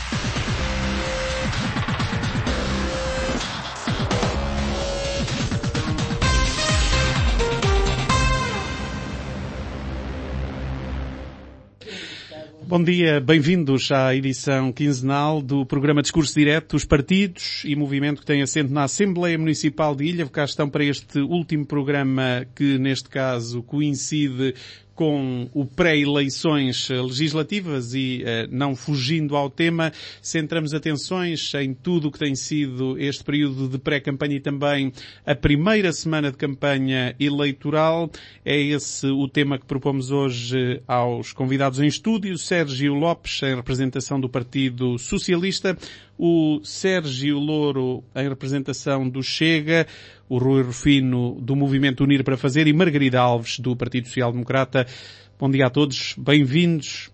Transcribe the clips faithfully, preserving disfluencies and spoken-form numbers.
Bom dia, bem-vindos à edição quinzenal do programa Discurso Direto. Os partidos e movimento que têm assento na Assembleia Municipal de Ilha cá estão para este último programa que, neste caso, coincide com o pré-eleições legislativas e, uh, não fugindo ao tema, centramos atenções em tudo o que tem sido este período de pré-campanha e também a primeira semana de campanha eleitoral. É esse o tema que propomos hoje aos convidados em estúdio. Sérgio Lopes, em representação do Partido Socialista, o Sérgio Louro, em representação do Chega, o Rui Rufino, do Movimento Unir para Fazer, e Margarida Alves, do Partido Social Democrata. Bom dia a todos, bem-vindos.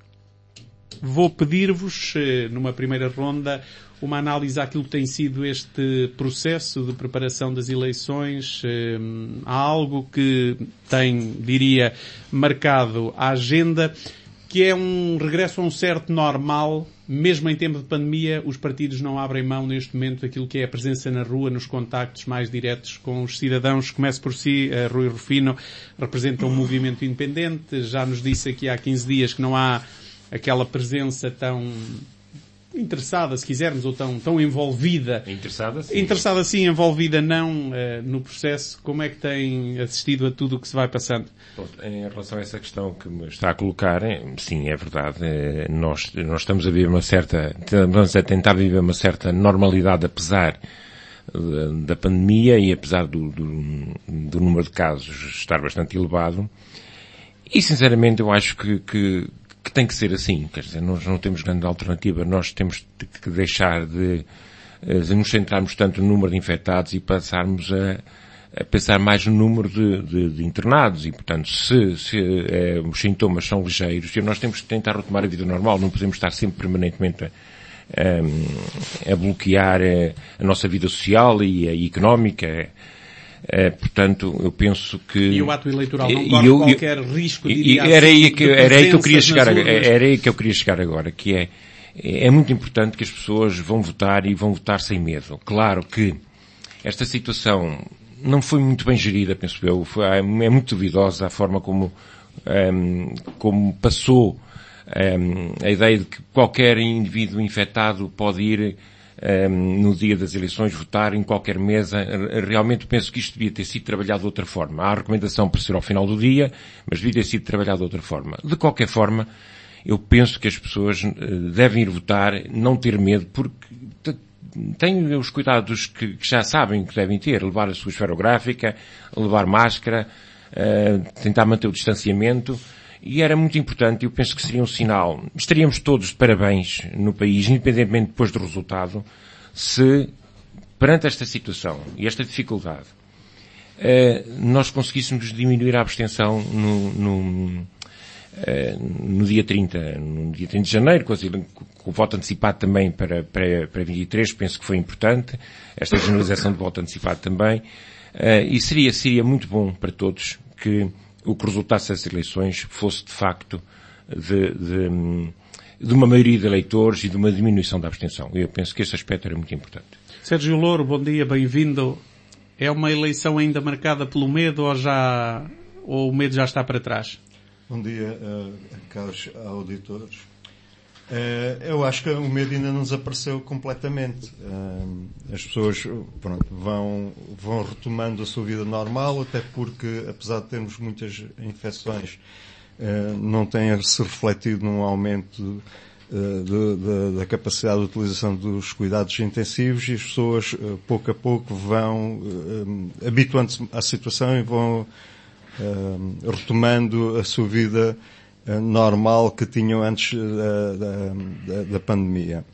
Vou pedir-vos, numa primeira ronda, uma análise àquilo que tem sido este processo de preparação das eleições. Há algo que tem, diria, marcado a agenda, que é um regresso a um certo normal. Mesmo em tempo de pandemia, os partidos não abrem mão neste momento daquilo que é a presença na rua, nos contactos mais diretos com os cidadãos. Começo por si, Rui Rufino, representa um movimento independente, já nos disse aqui há quinze dias que não há aquela presença tão interessada, se quisermos, ou tão, tão envolvida. Interessada, sim. Interessada, sim, envolvida não uh, no processo. Como é que tem assistido a tudo o que se vai passando? Bom, em relação a essa questão que me está a colocar, sim, é verdade. Nós, nós estamos a viver uma certa, estamos a tentar viver uma certa normalidade apesar da pandemia e apesar do, do, do número de casos estar bastante elevado. E, sinceramente, eu acho que, que que tem que ser assim, quer dizer, nós não temos grande alternativa, nós temos que deixar de, de nos centrarmos tanto no número de infectados e passarmos a, a pensar mais no número de, de, de internados e, portanto, se, se é, os sintomas são ligeiros, nós temos que tentar retomar a vida normal, não podemos estar sempre permanentemente a, a, a bloquear a, a nossa vida social e a económica. É, portanto, eu penso que... E o ato eleitoral não corre eu, qualquer eu, risco, diria era aí que, era aí que eu queria chegar, era aí que eu queria chegar agora, que é, é muito importante que as pessoas vão votar e vão votar sem medo. Claro que esta situação não foi muito bem gerida, penso eu, foi, é muito duvidosa a forma como, um, como passou um, a ideia de que qualquer indivíduo infectado pode ir Um, no dia das eleições, votar em qualquer mesa. Realmente penso que isto devia ter sido trabalhado de outra forma. Há a recomendação para ser ao final do dia, mas devia ter sido trabalhado de outra forma. De qualquer forma, eu penso que as pessoas devem ir votar, não ter medo, porque têm os cuidados que, que já sabem que devem ter, levar a sua esferográfica, levar máscara, uh, tentar manter o distanciamento. E era muito importante, eu penso que seria um sinal. Estaríamos todos de parabéns no país, independentemente depois do resultado, se, perante esta situação e esta dificuldade, nós conseguíssemos diminuir a abstenção no, no, no dia trinta, no dia trinta de janeiro, com, com o voto antecipado também para, para, para vinte e três, penso que foi importante, esta generalização de voto antecipado também, e seria, seria muito bom para todos que o que resultasse das eleições fosse, de facto, de, de, de uma maioria de eleitores e de uma diminuição da abstenção. Eu penso que esse aspecto era muito importante. Sérgio Louro, bom dia, bem-vindo. É uma eleição ainda marcada pelo medo ou já, ou o medo já está para trás? Bom dia, uh, caros auditores. Uh, eu acho que o medo ainda não desapareceu completamente. Uh, as pessoas, pronto, vão, vão retomando a sua vida normal, até porque, apesar de termos muitas infecções, uh, não tem-se refletido num aumento uh, de, de, da capacidade de utilização dos cuidados intensivos e as pessoas, uh, pouco a pouco, vão uh, habituando-se à situação e vão uh, retomando a sua vida normal que tinham antes da, da, da pandemia.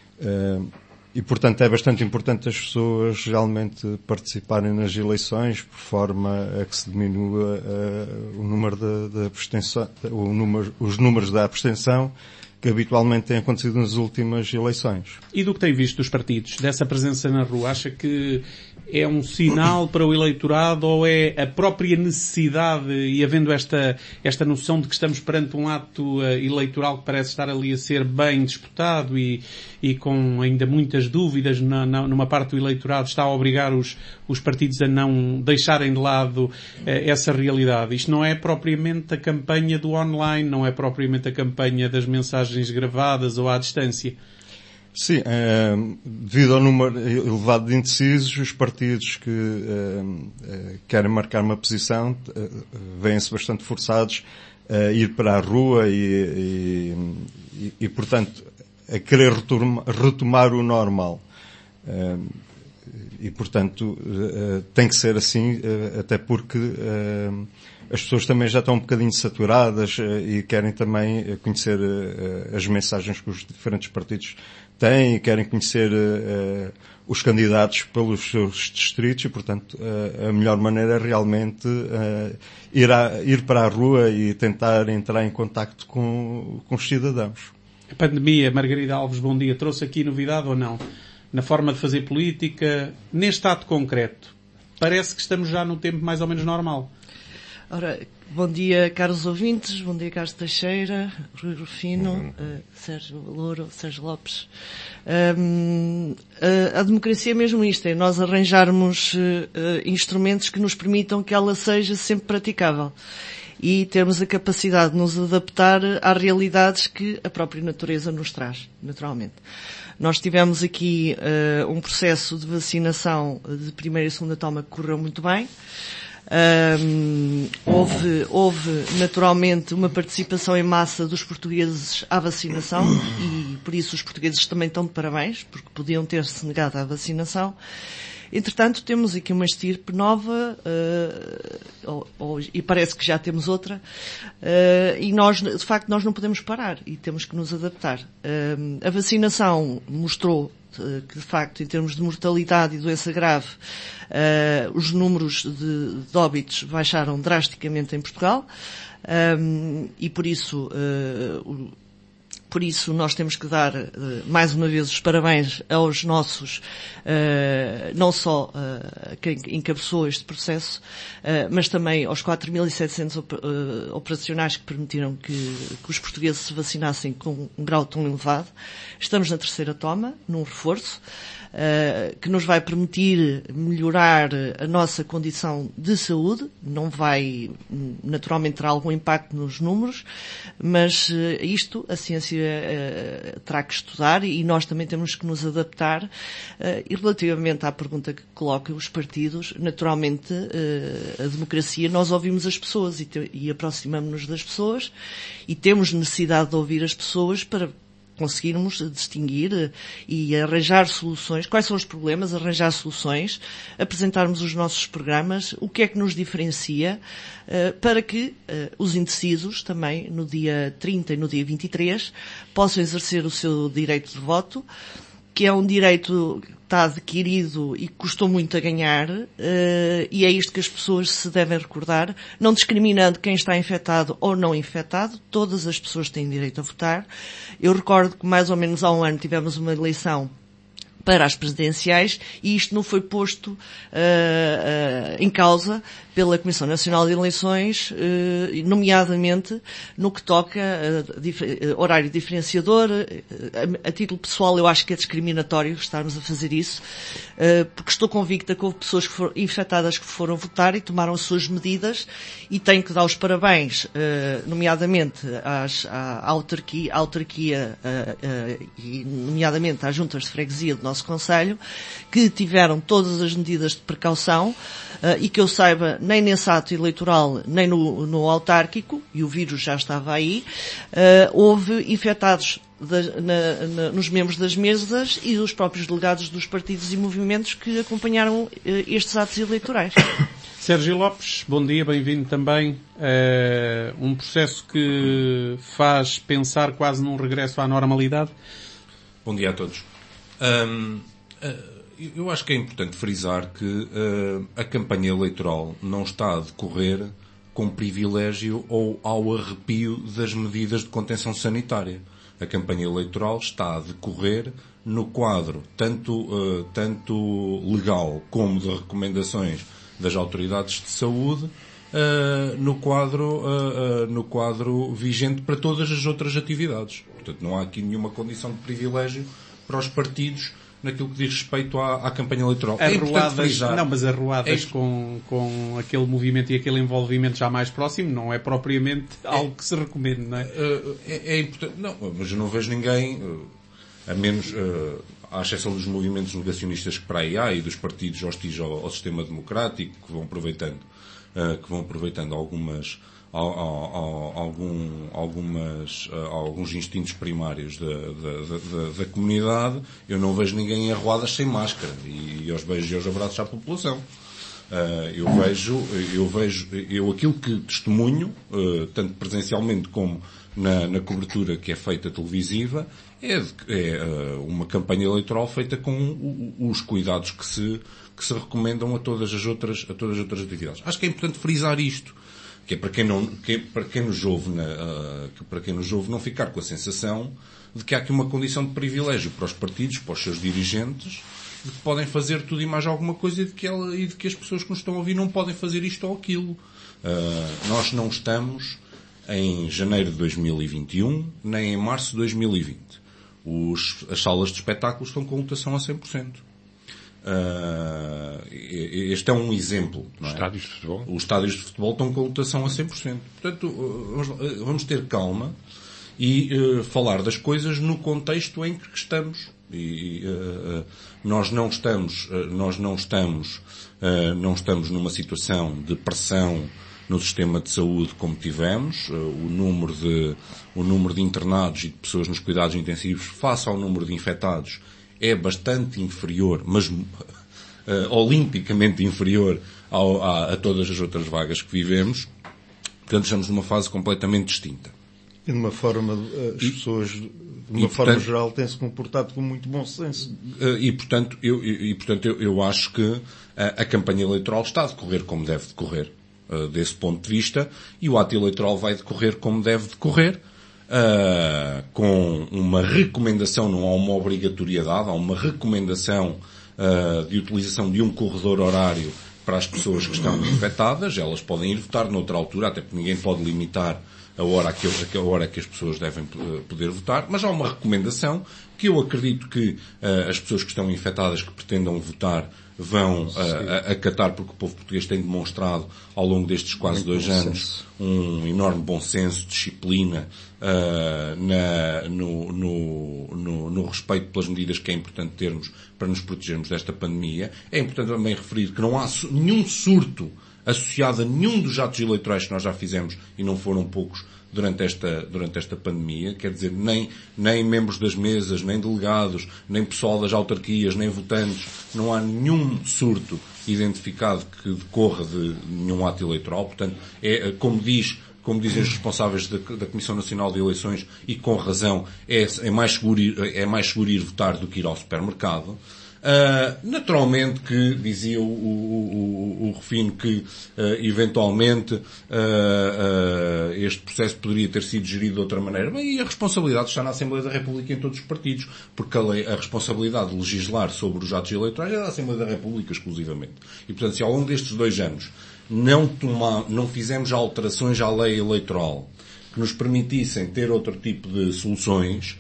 E, portanto, é bastante importante as pessoas realmente participarem nas eleições por forma a que se diminua o número da, da abstenção, o número, os números da abstenção que habitualmente têm acontecido nas últimas eleições. E do que tem visto dos partidos, dessa presença na rua, acha que é um sinal para o eleitorado ou é a própria necessidade, e havendo esta, esta noção de que estamos perante um ato uh, eleitoral que parece estar ali a ser bem disputado e, e com ainda muitas dúvidas na, na, numa parte do eleitorado, está a obrigar os, os partidos a não deixarem de lado uh, essa realidade? Isto não é propriamente a campanha do online, não é propriamente a campanha das mensagens gravadas ou à distância. Sim, é, devido ao número elevado de indecisos, os partidos que é, é, querem marcar uma posição é, vêm-se bastante forçados a ir para a rua e, e, e, e portanto, a querer retomar, retomar o normal. É, e, portanto, é, tem que ser assim, é, até porque é, as pessoas também já estão um bocadinho saturadas é, e querem também conhecer é, as mensagens que os diferentes partidos têm e querem conhecer uh, os candidatos pelos seus distritos e, portanto, uh, a melhor maneira é realmente uh, ir, a, ir para a rua e tentar entrar em contacto com, com os cidadãos. A pandemia, Margarida Alves, bom dia, trouxe aqui novidade ou não? Na forma de fazer política, neste ato concreto, parece que estamos já no tempo mais ou menos normal. Ora, bom dia, caros ouvintes, bom dia, Carlos Teixeira, Rui Rufino, uh, Sérgio Louro, Sérgio Lopes. Um, a, a democracia é mesmo isto, é nós arranjarmos uh, instrumentos que nos permitam que ela seja sempre praticável e termos a capacidade de nos adaptar às realidades que a própria natureza nos traz, naturalmente. Nós tivemos aqui uh, um processo de vacinação de primeira e segunda toma que correu muito bem. Um, houve, houve naturalmente uma participação em massa dos portugueses à vacinação e por isso os portugueses também estão de parabéns, porque podiam ter-se negado à vacinação. Entretanto, temos aqui uma estirpe nova, uh, ou, ou, e parece que já temos outra, uh, e nós, de facto, nós não podemos parar e temos que nos adaptar. Uh, a vacinação mostrou que, de facto, em termos de mortalidade e doença grave, uh, os números de, de óbitos baixaram drasticamente em Portugal, um, e por isso, uh, por isso nós temos que dar, uh, mais uma vez, os parabéns aos nossos, uh, não só uh, quem encabeçou este processo, uh, mas também aos quatro mil e setecentos op- uh, operacionais que permitiram que, que os portugueses se vacinassem com um grau tão elevado. Estamos na terceira toma, num reforço, uh, que nos vai permitir melhorar a nossa condição de saúde. Não vai, naturalmente, ter algum impacto nos números, mas uh, isto a ciência uh, terá que estudar e nós também temos que nos adaptar. Uh, e relativamente à pergunta que coloca os partidos, naturalmente, uh, a democracia, nós ouvimos as pessoas e, te, e aproximamos-nos das pessoas e temos necessidade de ouvir as pessoas para conseguirmos distinguir e arranjar soluções. Quais são os problemas? Arranjar soluções, apresentarmos os nossos programas, o que é que nos diferencia, uh, para que uh, os indecisos também, no dia trinta e no dia vinte e três, possam exercer o seu direito de voto, que é um direito que está adquirido e custou muito a ganhar, uh, e é isto que as pessoas se devem recordar, não discriminando quem está infectado ou não infectado, todas as pessoas têm direito a votar. Eu recordo que mais ou menos há um ano tivemos uma eleição para as presidenciais e isto não foi posto uh, uh, em causa pela Comissão Nacional de Eleições, uh, nomeadamente no que toca a dif- horário diferenciador. Uh, a, a título pessoal eu acho que é discriminatório estarmos a fazer isso, uh, porque estou convicta que houve pessoas que foram infectadas que foram votar e tomaram as suas medidas e tenho que dar os parabéns, uh, nomeadamente às, à, à autarquia, à autarquia uh, uh, e nomeadamente às juntas de freguesia do nosso Conselho, que tiveram todas as medidas de precaução, uh, e que eu saiba, nem nesse ato eleitoral, nem no, no autárquico, e o vírus já estava aí, uh, houve infectados da, na, na, nos membros das mesas e dos próprios delegados dos partidos e movimentos que acompanharam uh, estes atos eleitorais. Sérgio Lopes, bom dia, bem-vindo também. Uh, um processo que faz pensar quase num regresso à normalidade. Bom dia a todos. Um, uh, eu acho que é importante frisar que uh, a campanha eleitoral não está a decorrer com privilégio ou ao arrepio das medidas de contenção sanitária. A campanha eleitoral está a decorrer no quadro tanto, uh, tanto legal como de recomendações das autoridades de saúde, uh, no quadro, uh, uh, no quadro vigente para todas as outras atividades. Portanto, não há aqui nenhuma condição de privilégio para os partidos naquilo que diz respeito à, à campanha eleitoral. Arruadas, é não, mas arruadas é, com, com aquele movimento e aquele envolvimento já mais próximo não é propriamente é, algo que se recomende, não é? É, é importante, não, mas eu não vejo ninguém, a menos, à exceção dos movimentos negacionistas que para aí há e dos partidos hostis ao, ao sistema democrático que vão aproveitando, que vão aproveitando algumas Algum, algumas, alguns instintos primários da, da, da, da comunidade. Eu não vejo ninguém em arruadas sem máscara e aos beijos e aos abraços à população. Eu vejo, eu vejo, eu aquilo que testemunho, tanto presencialmente como na, na cobertura que é feita televisiva, é, é uma campanha eleitoral feita com os cuidados que se, que se recomendam a todas as outras, a todas as outras atividades. Acho que é importante frisar isto. Que é para quem, não, que é para quem nos ouve, na, uh, que para quem nos ouve não ficar com a sensação de que há aqui uma condição de privilégio para os partidos, para os seus dirigentes, de que podem fazer tudo e mais alguma coisa e de que, ela, e de que as pessoas que nos estão a ouvir não podem fazer isto ou aquilo. Uh, nós não estamos em janeiro de dois mil e vinte e um, nem em março de dois mil e vinte. Os, as salas de espetáculos estão com lotação a cem por cento. Uh, este é um exemplo. Não é? Os estádios de futebol? Os estádios de futebol estão com lotação a cem por cento. Portanto, vamos, vamos ter calma e uh, falar das coisas no contexto em que estamos. E uh, nós não estamos, uh, nós não estamos, uh, não estamos numa situação de pressão no sistema de saúde como tivemos. Uh, o número de, o número de internados e de pessoas nos cuidados intensivos face ao número de infectados é bastante inferior, mas uh, olimpicamente inferior ao, a, a todas as outras vagas que vivemos. Portanto, estamos numa fase completamente distinta. E de uma forma, as e, pessoas, de uma e, forma portanto, geral, têm-se comportado com muito bom senso. Uh, e, portanto, eu, e, portanto eu, eu acho que a, a campanha eleitoral está a decorrer como deve decorrer, uh, desse ponto de vista, e o ato eleitoral vai decorrer como deve decorrer. Uh, com uma recomendação, não há uma obrigatoriedade, há uma recomendação uh, de utilização de um corredor horário para as pessoas que estão infectadas. Elas podem ir votar noutra altura, até porque ninguém pode limitar a hora, que, a hora que as pessoas devem poder votar, mas há uma recomendação que eu acredito que uh, as pessoas que estão infectadas, que pretendam votar, vão uh, acatar, porque o povo português tem demonstrado ao longo destes quase Muito dois anos um enorme bom senso, disciplina uh, na, no, no, no, no respeito pelas medidas que é importante termos para nos protegermos desta pandemia. É importante também referir que não há su- nenhum surto associado a nenhum dos atos eleitorais que nós já fizemos, e não foram poucos, durante esta, durante esta pandemia. Quer dizer, nem, nem membros das mesas, nem delegados, nem pessoal das autarquias, nem votantes, não há nenhum surto identificado que decorra de nenhum ato eleitoral. Portanto, é, como diz, como dizem os responsáveis da, da Comissão Nacional de Eleições, e com razão, é, é mais seguro ir, é mais seguro ir votar do que ir ao supermercado. Uh, naturalmente que, dizia o, o, o, o Rufino, que uh, eventualmente uh, uh, este processo poderia ter sido gerido de outra maneira. Bem, e a responsabilidade está na Assembleia da República e em todos os partidos, porque a, lei, a responsabilidade de legislar sobre os atos eleitorais é da Assembleia da República exclusivamente. E, portanto, se ao longo destes dois anos não, toma, não fizemos alterações à lei eleitoral que nos permitissem ter outro tipo de soluções,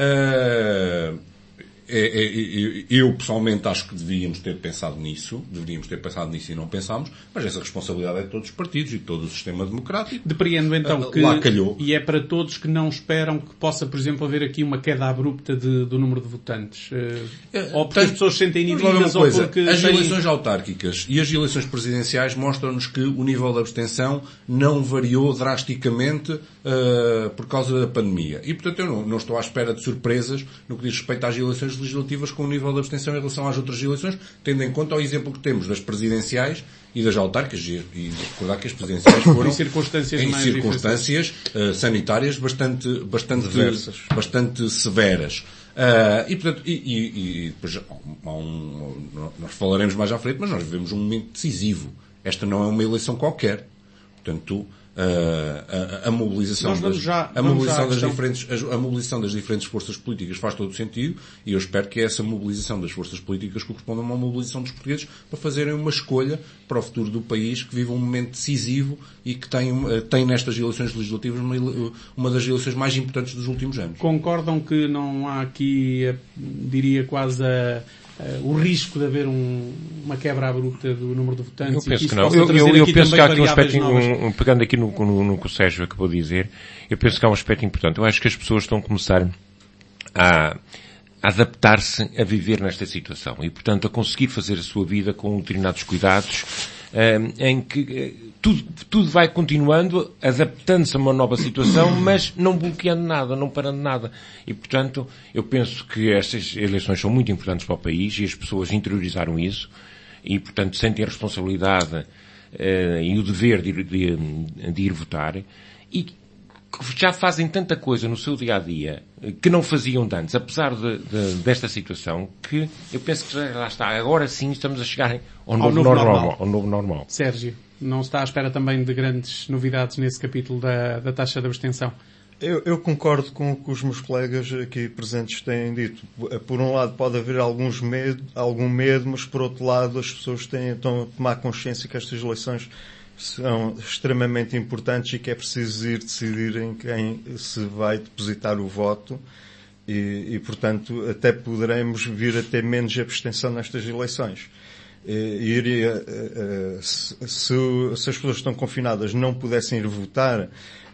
uh, É, é, eu pessoalmente acho que devíamos ter pensado nisso, deveríamos ter pensado nisso e não pensámos, mas essa responsabilidade é de todos os partidos e de todo o sistema democrático. Depreendo então uh, que, lá calhou. E é para todos que não esperam que possa, por exemplo, haver aqui uma queda abrupta de, do número de votantes. Uh, é, ou porque tem, as pessoas se sentem inibidas, ou coisa, porque... As têm... eleições autárquicas e as eleições presidenciais mostram-nos que o nível de abstenção não variou drasticamente uh, por causa da pandemia. E, portanto, eu não, não estou à espera de surpresas no que diz respeito às eleições legislativas com o nível de abstenção em relação às outras eleições, tendo em conta o exemplo que temos das presidenciais e das autárquicas, e, e recordar que as presidenciais foram em circunstâncias, em mais circunstâncias uh, sanitárias bastante, bastante, bastante severas. Uh, e, portanto, e, e, e depois, há um, nós falaremos mais à frente, mas nós vivemos um momento decisivo. Esta não é uma eleição qualquer. Portanto, a, a, a mobilização, das, já, a, mobilização das diferentes, a, a mobilização das diferentes forças políticas faz todo o sentido, e eu espero que essa mobilização das forças políticas corresponda a uma mobilização dos portugueses para fazerem uma escolha para o futuro do país, que vive um momento decisivo e que tem, tem nestas eleições legislativas uma, uma das eleições mais importantes dos últimos anos. Concordam que não há aqui, diria quase a Uh, o risco de haver um, uma quebra abrupta do número de votantes? Eu penso e que que não. Eu, eu, eu penso que há aqui um aspecto, um, um, pegando aqui no, no, no que o Sérgio acabou de dizer, eu penso que há um aspecto importante. Eu acho que as pessoas estão a começar a, a adaptar-se a viver nesta situação e, portanto, a conseguir fazer a sua vida com determinados cuidados, um, em que uh, tudo, tudo vai continuando, adaptando-se a uma nova situação, mas não bloqueando nada, não parando nada. E, portanto, eu penso que estas eleições são muito importantes para o país e as pessoas interiorizaram isso e, portanto, sentem a responsabilidade uh, e o dever de ir, de, de ir votar e já fazem tanta coisa no seu dia-a-dia que não faziam de antes, apesar de, de, desta situação, que eu penso que já lá está. Agora sim estamos a chegar ao, ao novo, novo normal, normal. Ao novo normal. Sérgio, não está à espera também de grandes novidades nesse capítulo da, da taxa de abstenção? Eu, eu concordo com o que os meus colegas aqui presentes têm dito. Por um lado pode haver alguns medo, algum medo, mas por outro lado as pessoas têm, estão a tomar consciência que estas eleições são extremamente importantes e que é preciso ir decidir em quem se vai depositar o voto e, e portanto, até poderemos vir a ter menos abstenção nestas eleições. E, iria, se, se as pessoas estão confinadas não pudessem ir votar,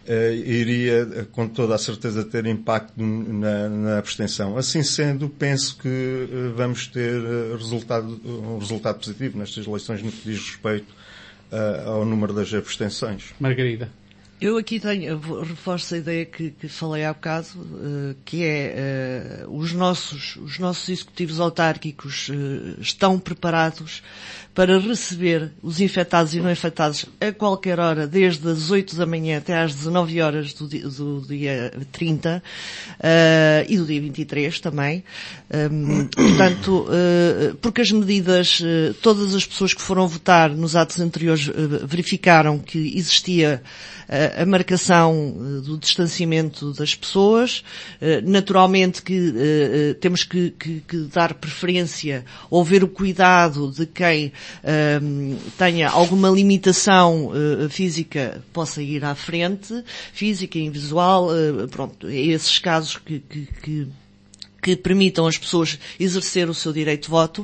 iria com toda a certeza ter impacto na, na abstenção. Assim sendo, penso que vamos ter resultado, um resultado positivo nestas eleições no que diz respeito Uh, ao número das abstenções. Margarida. Eu aqui tenho, reforço a ideia que, que falei há bocado, uh, que é uh, os nossos, os nossos executivos autárquicos uh, estão preparados para receber os infectados e não infectados a qualquer hora, desde as oito da manhã até às dezanove horas do dia, do dia trinta uh, e do dia vinte e três também. Um, portanto, uh, porque as medidas, uh, todas as pessoas que foram votar nos atos anteriores uh, verificaram que existia a marcação do distanciamento das pessoas. Naturalmente que uh, temos que, que, que dar preferência ou ver o cuidado de quem uh, tenha alguma limitação uh, física possa ir à frente, física e visual, uh, pronto, é esses casos que, que, que que permitam às pessoas exercer o seu direito de voto,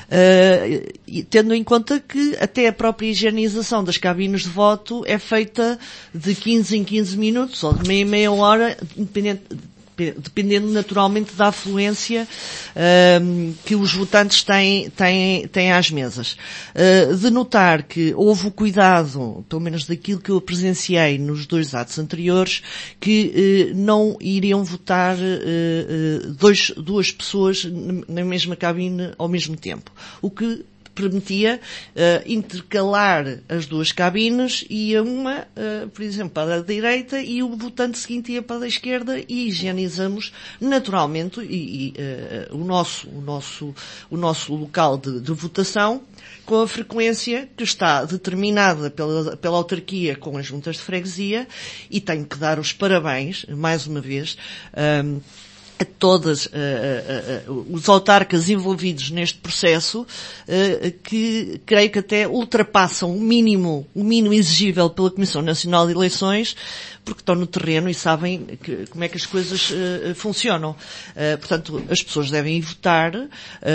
uh, e tendo em conta que até a própria higienização das cabines de voto é feita de quinze em quinze minutos, ou de meia em meia hora, independente, dependendo naturalmente da afluência uh, que os votantes têm, têm, têm às mesas. Uh, de notar que houve o cuidado, pelo menos daquilo que eu presenciei nos dois atos anteriores, que uh, não iriam votar uh, uh, dois, duas pessoas na mesma cabine ao mesmo tempo. O que permitia uh, intercalar as duas cabines, ia uma, uh, por exemplo, para a direita e o votante seguinte ia para a esquerda e higienizamos naturalmente e, e, uh, o, nosso, o, nosso, o nosso local de, de votação com a frequência que está determinada pela, pela autarquia com as juntas de freguesia, e tenho que dar os parabéns, mais uma vez, um, a todos uh, uh, uh, os autarcas envolvidos neste processo, uh, que creio que até ultrapassam o mínimo, o mínimo exigível pela Comissão Nacional de Eleições, porque estão no terreno e sabem que, como é que as coisas uh, funcionam. Uh, portanto, as pessoas devem ir votar, uh,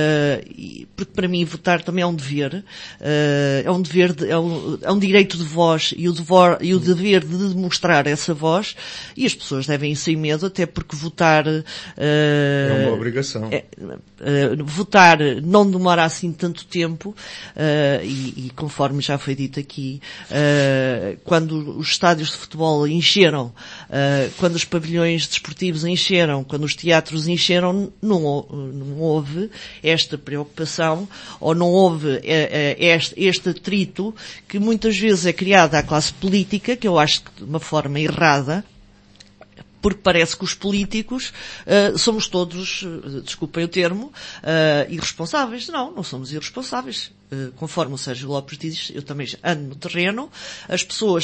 e, porque para mim votar também é um dever, uh, é um dever, de, é, um, é um direito de voz e o, devor, e o dever de demonstrar essa voz, e as pessoas devem ir sem medo, até porque votar uh, é uma obrigação. É, uh, votar não demora assim tanto tempo, uh, e, e conforme já foi dito aqui, uh, quando os estádios de futebol encheram, Uh, quando os pavilhões desportivos encheram, quando os teatros encheram, não, não houve esta preocupação, ou não houve uh, uh, este, este atrito que muitas vezes é criado à classe política, que eu acho que de uma forma errada, porque parece que os políticos uh, somos todos, uh, desculpem o termo, uh, irresponsáveis. Não, não somos irresponsáveis. Uh, conforme o Sérgio Lopes diz, eu também ando no terreno, as pessoas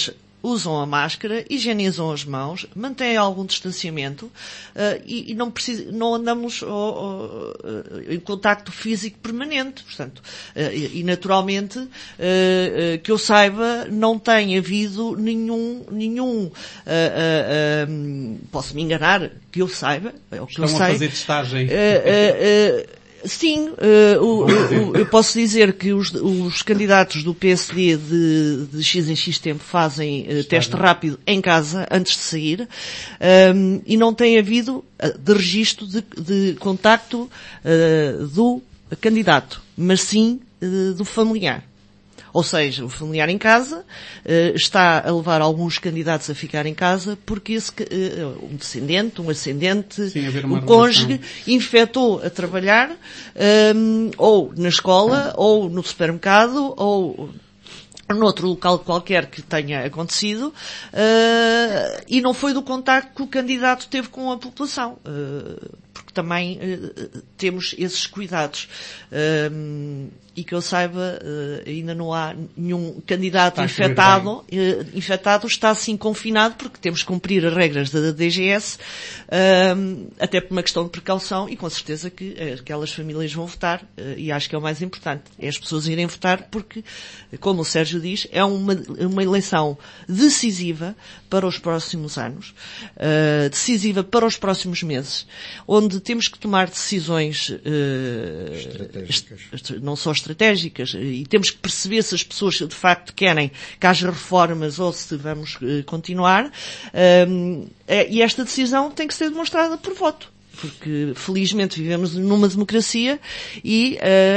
usam a máscara, higienizam as mãos, mantêm algum distanciamento uh, e, e não, precisa, não andamos oh, oh, em contacto físico permanente. Portanto, uh, e, e naturalmente, uh, uh, que eu saiba, não tem havido nenhum, nenhum uh, uh, uh, posso me enganar, que eu saiba, é o que Estão eu sei. a fazer testagem. Uh, uh, uh, Sim, uh, o, o, eu posso dizer que os, os candidatos do P S D de, de X em X tempo fazem uh, teste rápido em casa, antes de sair, um, e não tem havido uh, de registro de, de contacto uh, do candidato, mas sim uh, do familiar. Ou seja, o familiar em casa uh, está a levar alguns candidatos a ficar em casa porque esse, uh, um descendente, um ascendente, Sim, um cônjuge infectou a trabalhar um, ou na escola, ou no supermercado, ou noutro local qualquer que tenha acontecido, uh, e não foi do contacto que o candidato teve com a população. Uh, porque também uh, temos esses cuidados. Uh, e que eu saiba, uh, ainda não há nenhum candidato infectado, uh, infectado, está assim confinado, porque temos que cumprir as regras da D G S, uh, até por uma questão de precaução, e com certeza que aquelas famílias vão votar, uh, e acho que é o mais importante, é as pessoas irem votar, porque, como o Sérgio diz, é uma, uma eleição decisiva para os próximos anos, uh, decisiva para os próximos meses, onde temos que tomar decisões, uh, estratégicas. Est- não só estratégicas, e temos que perceber se as pessoas de facto querem que haja reformas ou se vamos uh, continuar, um, e esta decisão tem que ser demonstrada por voto. Porque, felizmente, vivemos numa democracia e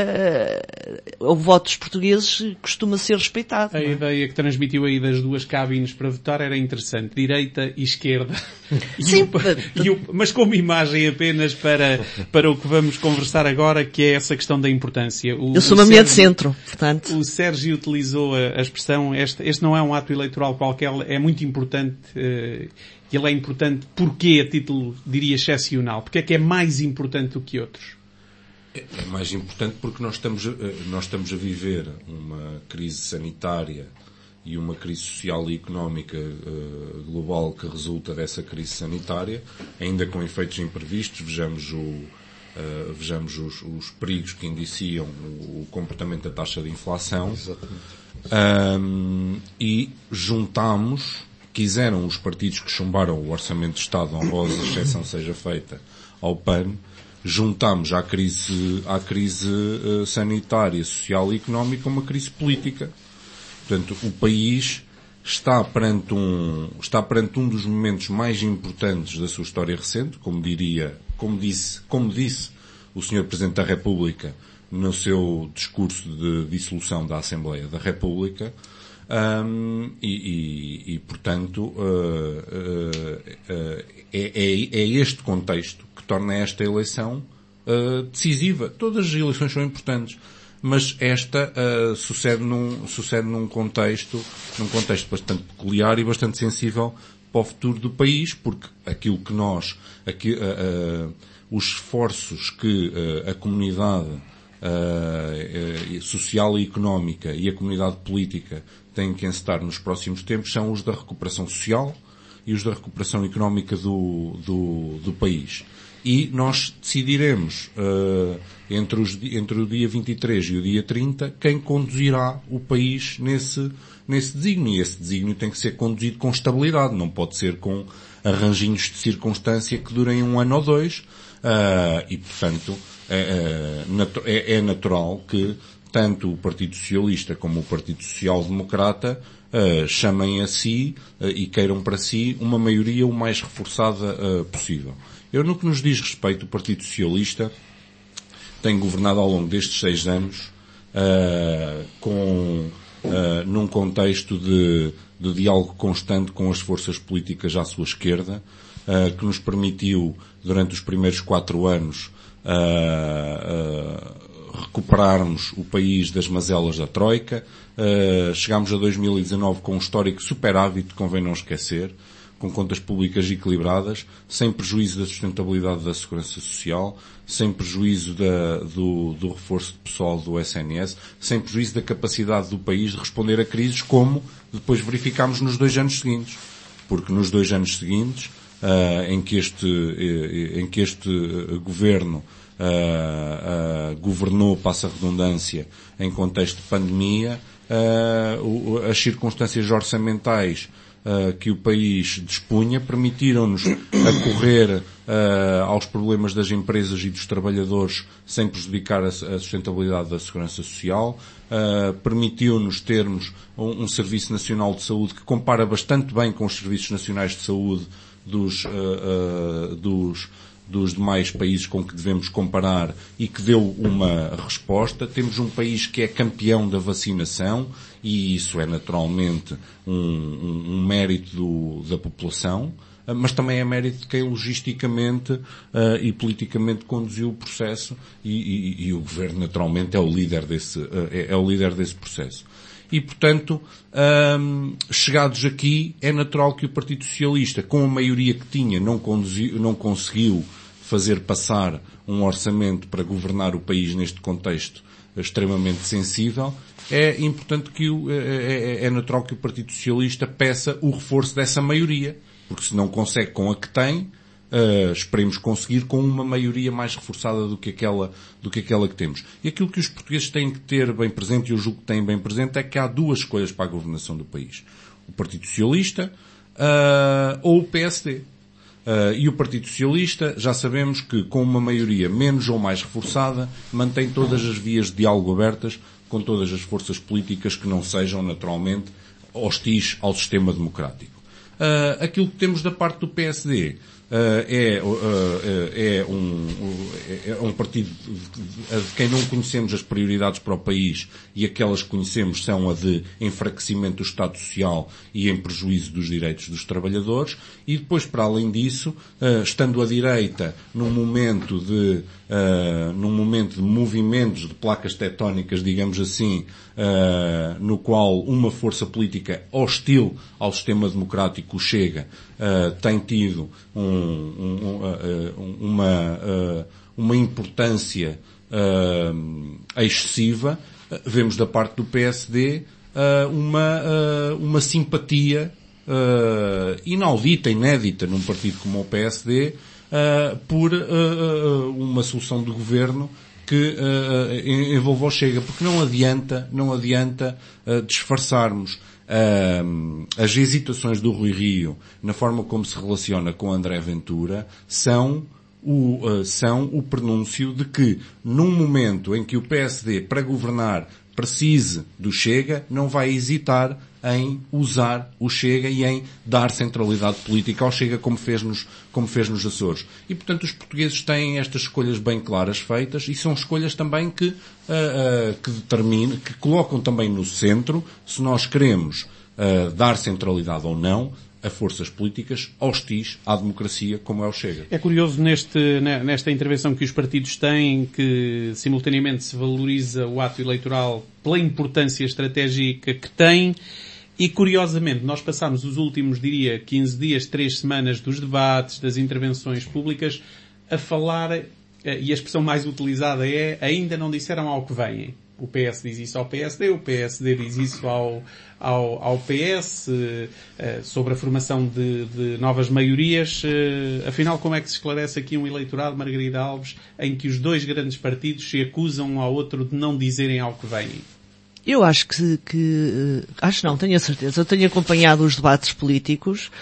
uh, o voto dos portugueses costuma ser respeitado. A ideia que transmitiu aí das duas cabines para votar era interessante. Direita e esquerda. Sim. E o, e o, mas como imagem apenas para, para o que vamos conversar agora, que é essa questão da importância. O, Eu sou uma meia de centro, portanto. O Sérgio utilizou a, a expressão, este, este não é um ato eleitoral qualquer, é muito importante, uh, e ele é importante porque a título, diria, excepcional. Porque é que é mais importante do que outros? É mais importante porque nós estamos, a, nós estamos a viver uma crise sanitária e uma crise social e económica uh, global que resulta dessa crise sanitária, ainda com efeitos imprevistos. Vejamos, o, uh, vejamos os, os perigos que indiciam o, o comportamento da taxa de inflação. Um, e juntamos, quiseram os partidos que chumbaram o Orçamento de Estado, honrosa exceção seja feita, ao P A N, juntamos à crise, à crise uh, sanitária, social e económica uma crise política. Portanto, o país está perante um, está perante um dos momentos mais importantes da sua história recente, como diria, como disse, como disse o senhor Presidente da República no seu discurso de dissolução da Assembleia da República, um, e, e, e, portanto, uh, uh, uh, é, é, é este contexto que torna esta eleição uh, decisiva. Todas as eleições são importantes, mas esta uh, sucede num, sucede num contexto, num contexto bastante peculiar e bastante sensível para o futuro do país, porque aquilo que nós, aqui, uh, uh, os esforços que uh, a comunidade uh, uh, social e económica e a comunidade política têm que encetar nos próximos tempos são os da recuperação social e os da recuperação económica do, do, do país. E nós decidiremos, uh, entre, os, entre o dia vinte e três e o dia trinta, quem conduzirá o país nesse, nesse desígnio. E esse desígnio tem que ser conduzido com estabilidade, não pode ser com arranjinhos de circunstância que durem um ano ou dois, uh, e portanto é, é, é natural que tanto o Partido Socialista como o Partido Social Democrata uh, chamem a si uh, e queiram para si uma maioria o mais reforçada uh, possível. Eu, no que nos diz respeito, o Partido Socialista tem governado ao longo destes seis anos uh, com, uh, num contexto de, de diálogo constante com as forças políticas à sua esquerda, uh, que nos permitiu, durante os primeiros quatro anos, uh, uh, recuperarmos o país das mazelas da Troika. Uh, chegámos a dois mil e dezanove com um histórico superávit, convém não esquecer. com contas públicas equilibradas, sem prejuízo da sustentabilidade da segurança social, sem prejuízo da, do, do reforço de pessoal do S N S, sem prejuízo da capacidade do país de responder a crises, como depois verificámos nos dois anos seguintes. Porque nos dois anos seguintes, uh, em que este, em que este governo uh, uh, governou, passa a redundância, em contexto de pandemia, uh, as circunstâncias orçamentais Uh, que o país dispunha permitiram-nos acorrer uh, aos problemas das empresas e dos trabalhadores sem prejudicar a, a sustentabilidade da segurança social, uh, permitiu-nos termos um, um Serviço Nacional de Saúde que compara bastante bem com os Serviços Nacionais de Saúde dos, uh, uh, dos dos demais países com que devemos comparar e que deu uma resposta. Temos um país que é campeão da vacinação e isso é naturalmente um, um, um mérito do, da população, mas também é mérito de quem logisticamente uh, e politicamente conduziu o processo e, e, e o Governo naturalmente é o líder desse, uh, é, é o líder desse processo. E, portanto, hum, chegados aqui, é natural que o Partido Socialista, com a maioria que tinha, não, conduziu, não conseguiu fazer passar um orçamento para governar o país neste contexto extremamente sensível. É importante que o, é, é natural que o Partido Socialista peça o reforço dessa maioria, porque se não consegue com a que tem, Uh, esperemos conseguir com uma maioria mais reforçada do que aquela, do que aquela que temos. E aquilo que os portugueses têm que ter bem presente, e eu julgo que têm bem presente, é que há duas escolhas para a governação do país. O Partido Socialista uh, ou o P S D. Uh, e o Partido Socialista, já sabemos que com uma maioria menos ou mais reforçada, mantém todas as vias de diálogo abertas com todas as forças políticas que não sejam, naturalmente, hostis ao sistema democrático. Uh, aquilo que temos da parte do P S D Uh, é, uh, é, um, é um partido de, de quem não conhecemos as prioridades para o país e aquelas que conhecemos são a de enfraquecimento do Estado Social e em prejuízo dos direitos dos trabalhadores e depois, para além disso, uh, estando a direita num momento de Uh, num momento de movimentos de placas tectónicas, digamos assim, uh, no qual uma força política hostil ao sistema democrático, o Chega, uh, tem tido um, um, uh, uma, uh, uma importância uh, excessiva, uh, vemos da parte do P S D uh, uma, uh, uma simpatia uh, inaudita, inédita num partido como o P S D, Uh, por uh, uh, uma solução de governo que uh, envolva o Chega, porque não adianta, não adianta uh, disfarçarmos uh, as hesitações do Rui Rio na forma como se relaciona com André Ventura, são o, uh, são o prenúncio de que num momento em que o P S D, para governar, precise do Chega, não vai hesitar em usar o Chega e em dar centralidade política ao Chega, como fez nos, como fez nos Açores. E, portanto, os portugueses têm estas escolhas bem claras feitas e são escolhas também que, uh, uh, que determinam, que colocam também no centro se nós queremos uh, dar centralidade ou não a forças políticas hostis à democracia, como é o Chega. É curioso neste, nesta intervenção que os partidos têm, que simultaneamente se valoriza o ato eleitoral pela importância estratégica que tem, e curiosamente nós passámos os últimos, diria, quinze dias, três semanas dos debates, das intervenções públicas, a falar, e a expressão mais utilizada é, ainda não disseram ao que vêm. O P S diz isso ao P S D, o P S D diz isso ao, ao, ao P S, uh, sobre a formação de, de novas maiorias. Uh, afinal, como é que se esclarece aqui um eleitorado, Margarida Alves, em que os dois grandes partidos se acusam um ao outro de não dizerem ao que vêm? Eu acho que, que acho não, tenho a certeza. Eu tenho acompanhado os debates políticos.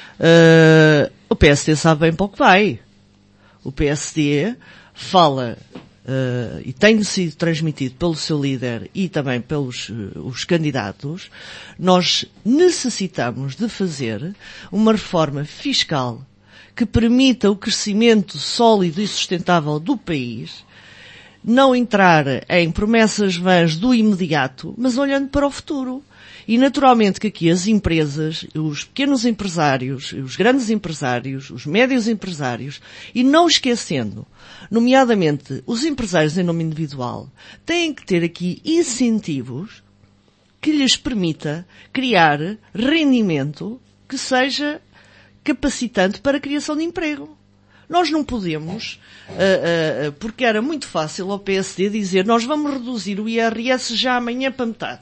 Uh, o P S D sabe bem para o que vai. O P S D fala... Uh, e tem sido transmitido pelo seu líder e também pelos uh, os candidatos, nós necessitamos de fazer uma reforma fiscal que permita o crescimento sólido e sustentável do país, não entrar em promessas vãs do imediato, mas olhando para o futuro. E naturalmente que aqui as empresas, os pequenos empresários, os grandes empresários, os médios empresários, e não esquecendo, nomeadamente os empresários em nome individual, têm que ter aqui incentivos que lhes permita criar rendimento que seja capacitante para a criação de emprego. Nós não podemos, uh, uh, porque era muito fácil ao P S D dizer nós vamos reduzir o I R S já amanhã para metade.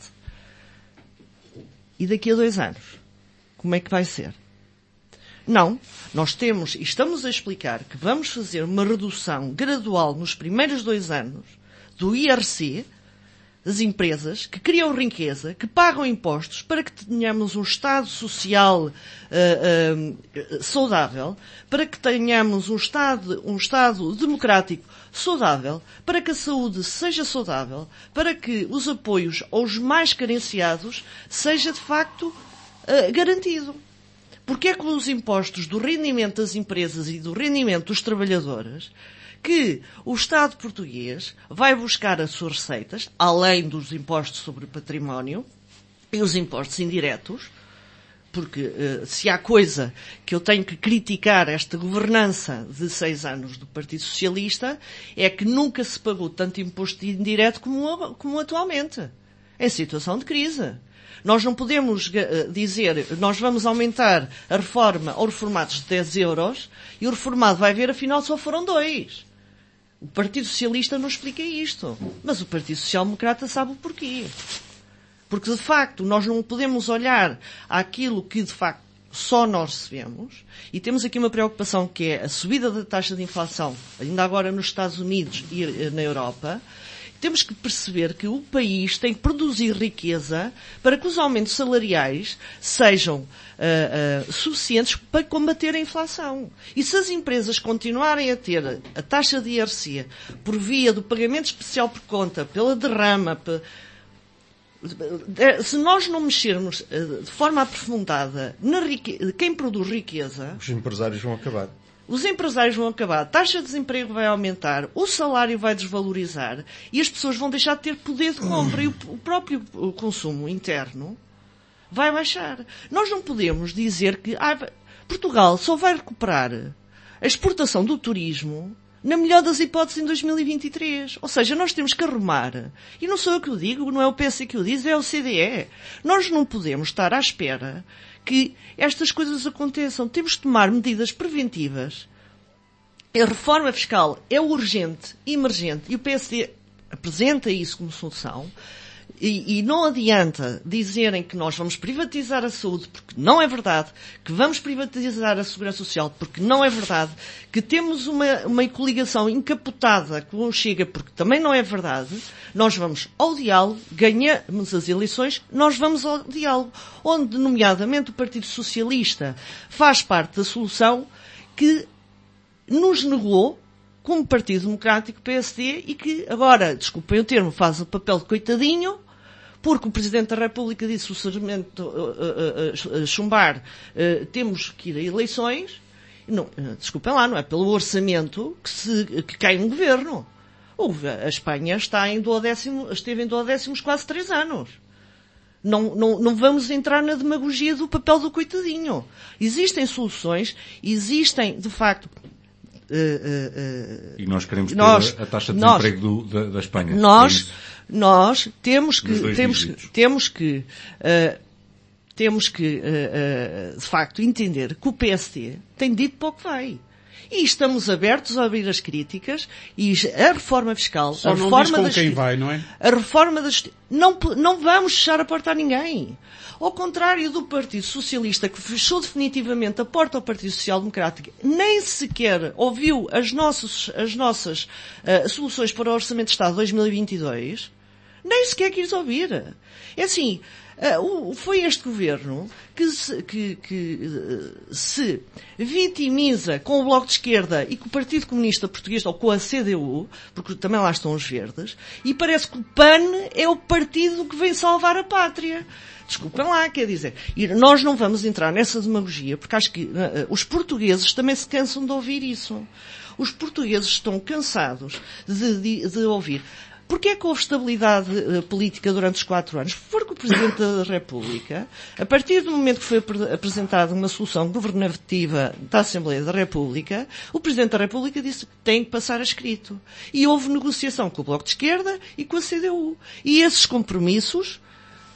E daqui a dois anos, como é que vai ser? Não, nós temos, e estamos a explicar que vamos fazer uma redução gradual nos primeiros dois anos do I R C das empresas que criam riqueza, que pagam impostos, para que tenhamos um Estado social uh, uh, saudável, para que tenhamos um Estado, um Estado democrático saudável, para que a saúde seja saudável, para que os apoios aos mais carenciados seja de facto uh, garantido. Porque é que os impostos do rendimento das empresas e do rendimento dos trabalhadores que o Estado português vai buscar as suas receitas, além dos impostos sobre o património e os impostos indiretos, porque uh, se há coisa que eu tenho que criticar esta governança de seis anos do Partido Socialista, é que nunca se pagou tanto imposto indireto como, como atualmente, em situação de crise. Nós não podemos uh, dizer, nós vamos aumentar a reforma aos reformados de dez euros e o reformado vai ver, afinal, só foram dois. O Partido Socialista não explica isto, mas o Partido Social Democrata sabe o porquê. Porque, de facto, nós não podemos olhar àquilo que, de facto, só nós recebemos, e temos aqui uma preocupação que é a subida da taxa de inflação, ainda agora nos Estados Unidos e na Europa. Temos que perceber que o país tem que produzir riqueza para que os aumentos salariais sejam uh, uh, suficientes para combater a inflação. E se as empresas continuarem a ter a taxa de I R C por via do pagamento especial por conta, pela derrama, se nós não mexermos uh, de forma aprofundada na riqueza, quem produz riqueza, os empresários vão acabar. Os empresários vão acabar, a taxa de desemprego vai aumentar, o salário vai desvalorizar e as pessoas vão deixar de ter poder de compra e o, o próprio consumo interno vai baixar. Nós não podemos dizer que ah, Portugal só vai recuperar a exportação do turismo, na melhor das hipóteses, em dois mil e vinte e três. Ou seja, nós temos que arrumar. E não sou eu que o digo, não é o P S que o diz, é o C D E. Nós não podemos estar à espera que estas coisas aconteçam. Temos que tomar medidas preventivas. A reforma fiscal é urgente, emergente, e o P S D apresenta isso como solução. E, e não adianta dizerem que nós vamos privatizar a saúde, porque não é verdade, que vamos privatizar a segurança social, porque não é verdade, que temos uma, uma coligação encapotada com o Chega, porque também não é verdade. Nós vamos ao diálogo, ganhamos as eleições, nós vamos ao diálogo, onde, nomeadamente, o Partido Socialista faz parte da solução que nos negou, como Partido Democrático, P S D, e que agora, desculpem o termo, faz o papel de coitadinho, porque o Presidente da República disse o sargento uh, uh, uh, chumbar, uh, temos que ir a eleições. Não, uh, desculpem lá, não é pelo orçamento que, se, que cai um governo. A Espanha está em duodécimo, esteve em duodécimos quase três anos. Não, não, não vamos entrar na demagogia do papel do coitadinho. Existem soluções, existem, de facto... Uh, uh, uh, e nós queremos ter nós, a taxa de nós, desemprego do, da, da Espanha. Nós, é nós temos que, temos, dígitos. temos que, uh, temos que, uh, uh, de facto, entender que o P S D tem dito para o que vai. E estamos abertos a abrir as críticas e a reforma fiscal, Só a não reforma diz com da quem justiça, vai, não é? a reforma da justiça, não, não vamos fechar a porta a ninguém. Ao contrário do Partido Socialista, que fechou definitivamente a porta ao Partido Social Democrático, nem sequer ouviu as nossas, as nossas uh, soluções para o Orçamento de Estado dois mil e vinte e dois, nem sequer quis ouvir. É assim, uh, o, foi este governo que, se, que, que uh, se vitimiza com o Bloco de Esquerda e com o Partido Comunista Português, ou com a C D U, porque também lá estão os verdes, e parece que o P A N é o partido que vem salvar a pátria. Desculpem lá, quer dizer, e nós não vamos entrar nessa demagogia, porque acho que uh, os portugueses também se cansam de ouvir isso. Os portugueses estão cansados de, de, de ouvir. Porquê é que houve estabilidade uh, política durante os quatro anos? Porque o Presidente da República, a partir do momento que foi ap apresentada uma solução governativa da Assembleia da República, o Presidente da República disse que tem que passar a escrito. E houve negociação com o Bloco de Esquerda e com a C D U. E esses compromissos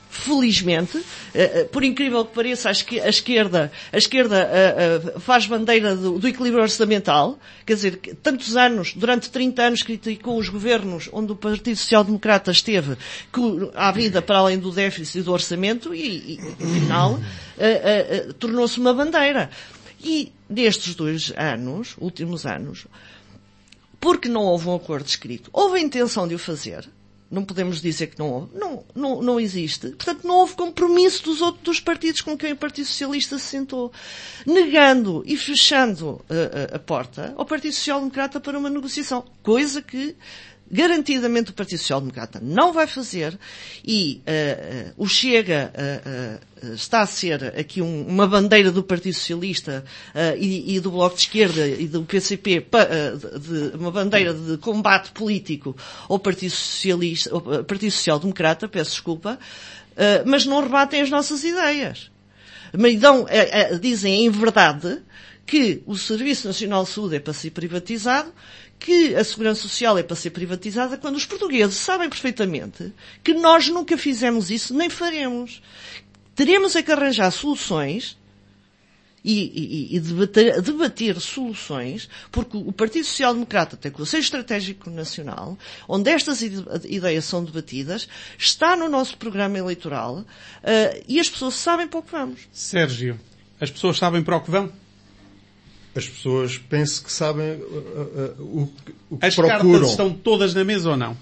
felizmente, por incrível que pareça, a esquerda, a esquerda faz bandeira do, do equilíbrio orçamental, quer dizer, tantos anos, durante trinta anos criticou os governos onde o Partido Social Democrata esteve, que há vida para além do déficit e do orçamento, e, e afinal, tornou-se uma bandeira. E nestes dois anos, últimos anos, porque não houve um acordo escrito, houve a intenção de o fazer. Não podemos dizer que não houve. Não, não, não existe. Portanto, não houve compromisso dos outros dos partidos com quem o Partido Socialista se sentou. Negando e fechando a, a, a porta ao Partido Social Democrata para uma negociação. Coisa que, garantidamente, o Partido Social Democrata não vai fazer. E uh, uh, o Chega uh, uh, está a ser aqui um, uma bandeira do Partido Socialista uh, e, e do Bloco de Esquerda e do P C P, pa, uh, de, de, uma bandeira de combate político ao Partido Socialista, ao Partido Social Democrata, peço desculpa, uh, mas não rebatem as nossas ideias. Mas dão, uh, uh, dizem em verdade que o Serviço Nacional de Saúde é para ser privatizado, que a Segurança Social é para ser privatizada, quando os portugueses sabem perfeitamente que nós nunca fizemos isso, nem faremos. Teremos é que arranjar soluções e, e, e debater, debater soluções, porque o Partido Social Democrata tem Conselho Estratégico Nacional, onde estas ideias são debatidas, está no nosso programa eleitoral, uh, e as pessoas sabem para o que vamos. Sérgio, as pessoas sabem para o que vão? As pessoas penso que sabem uh, uh, o, o que As procuram. As cartas estão todas na mesa ou não?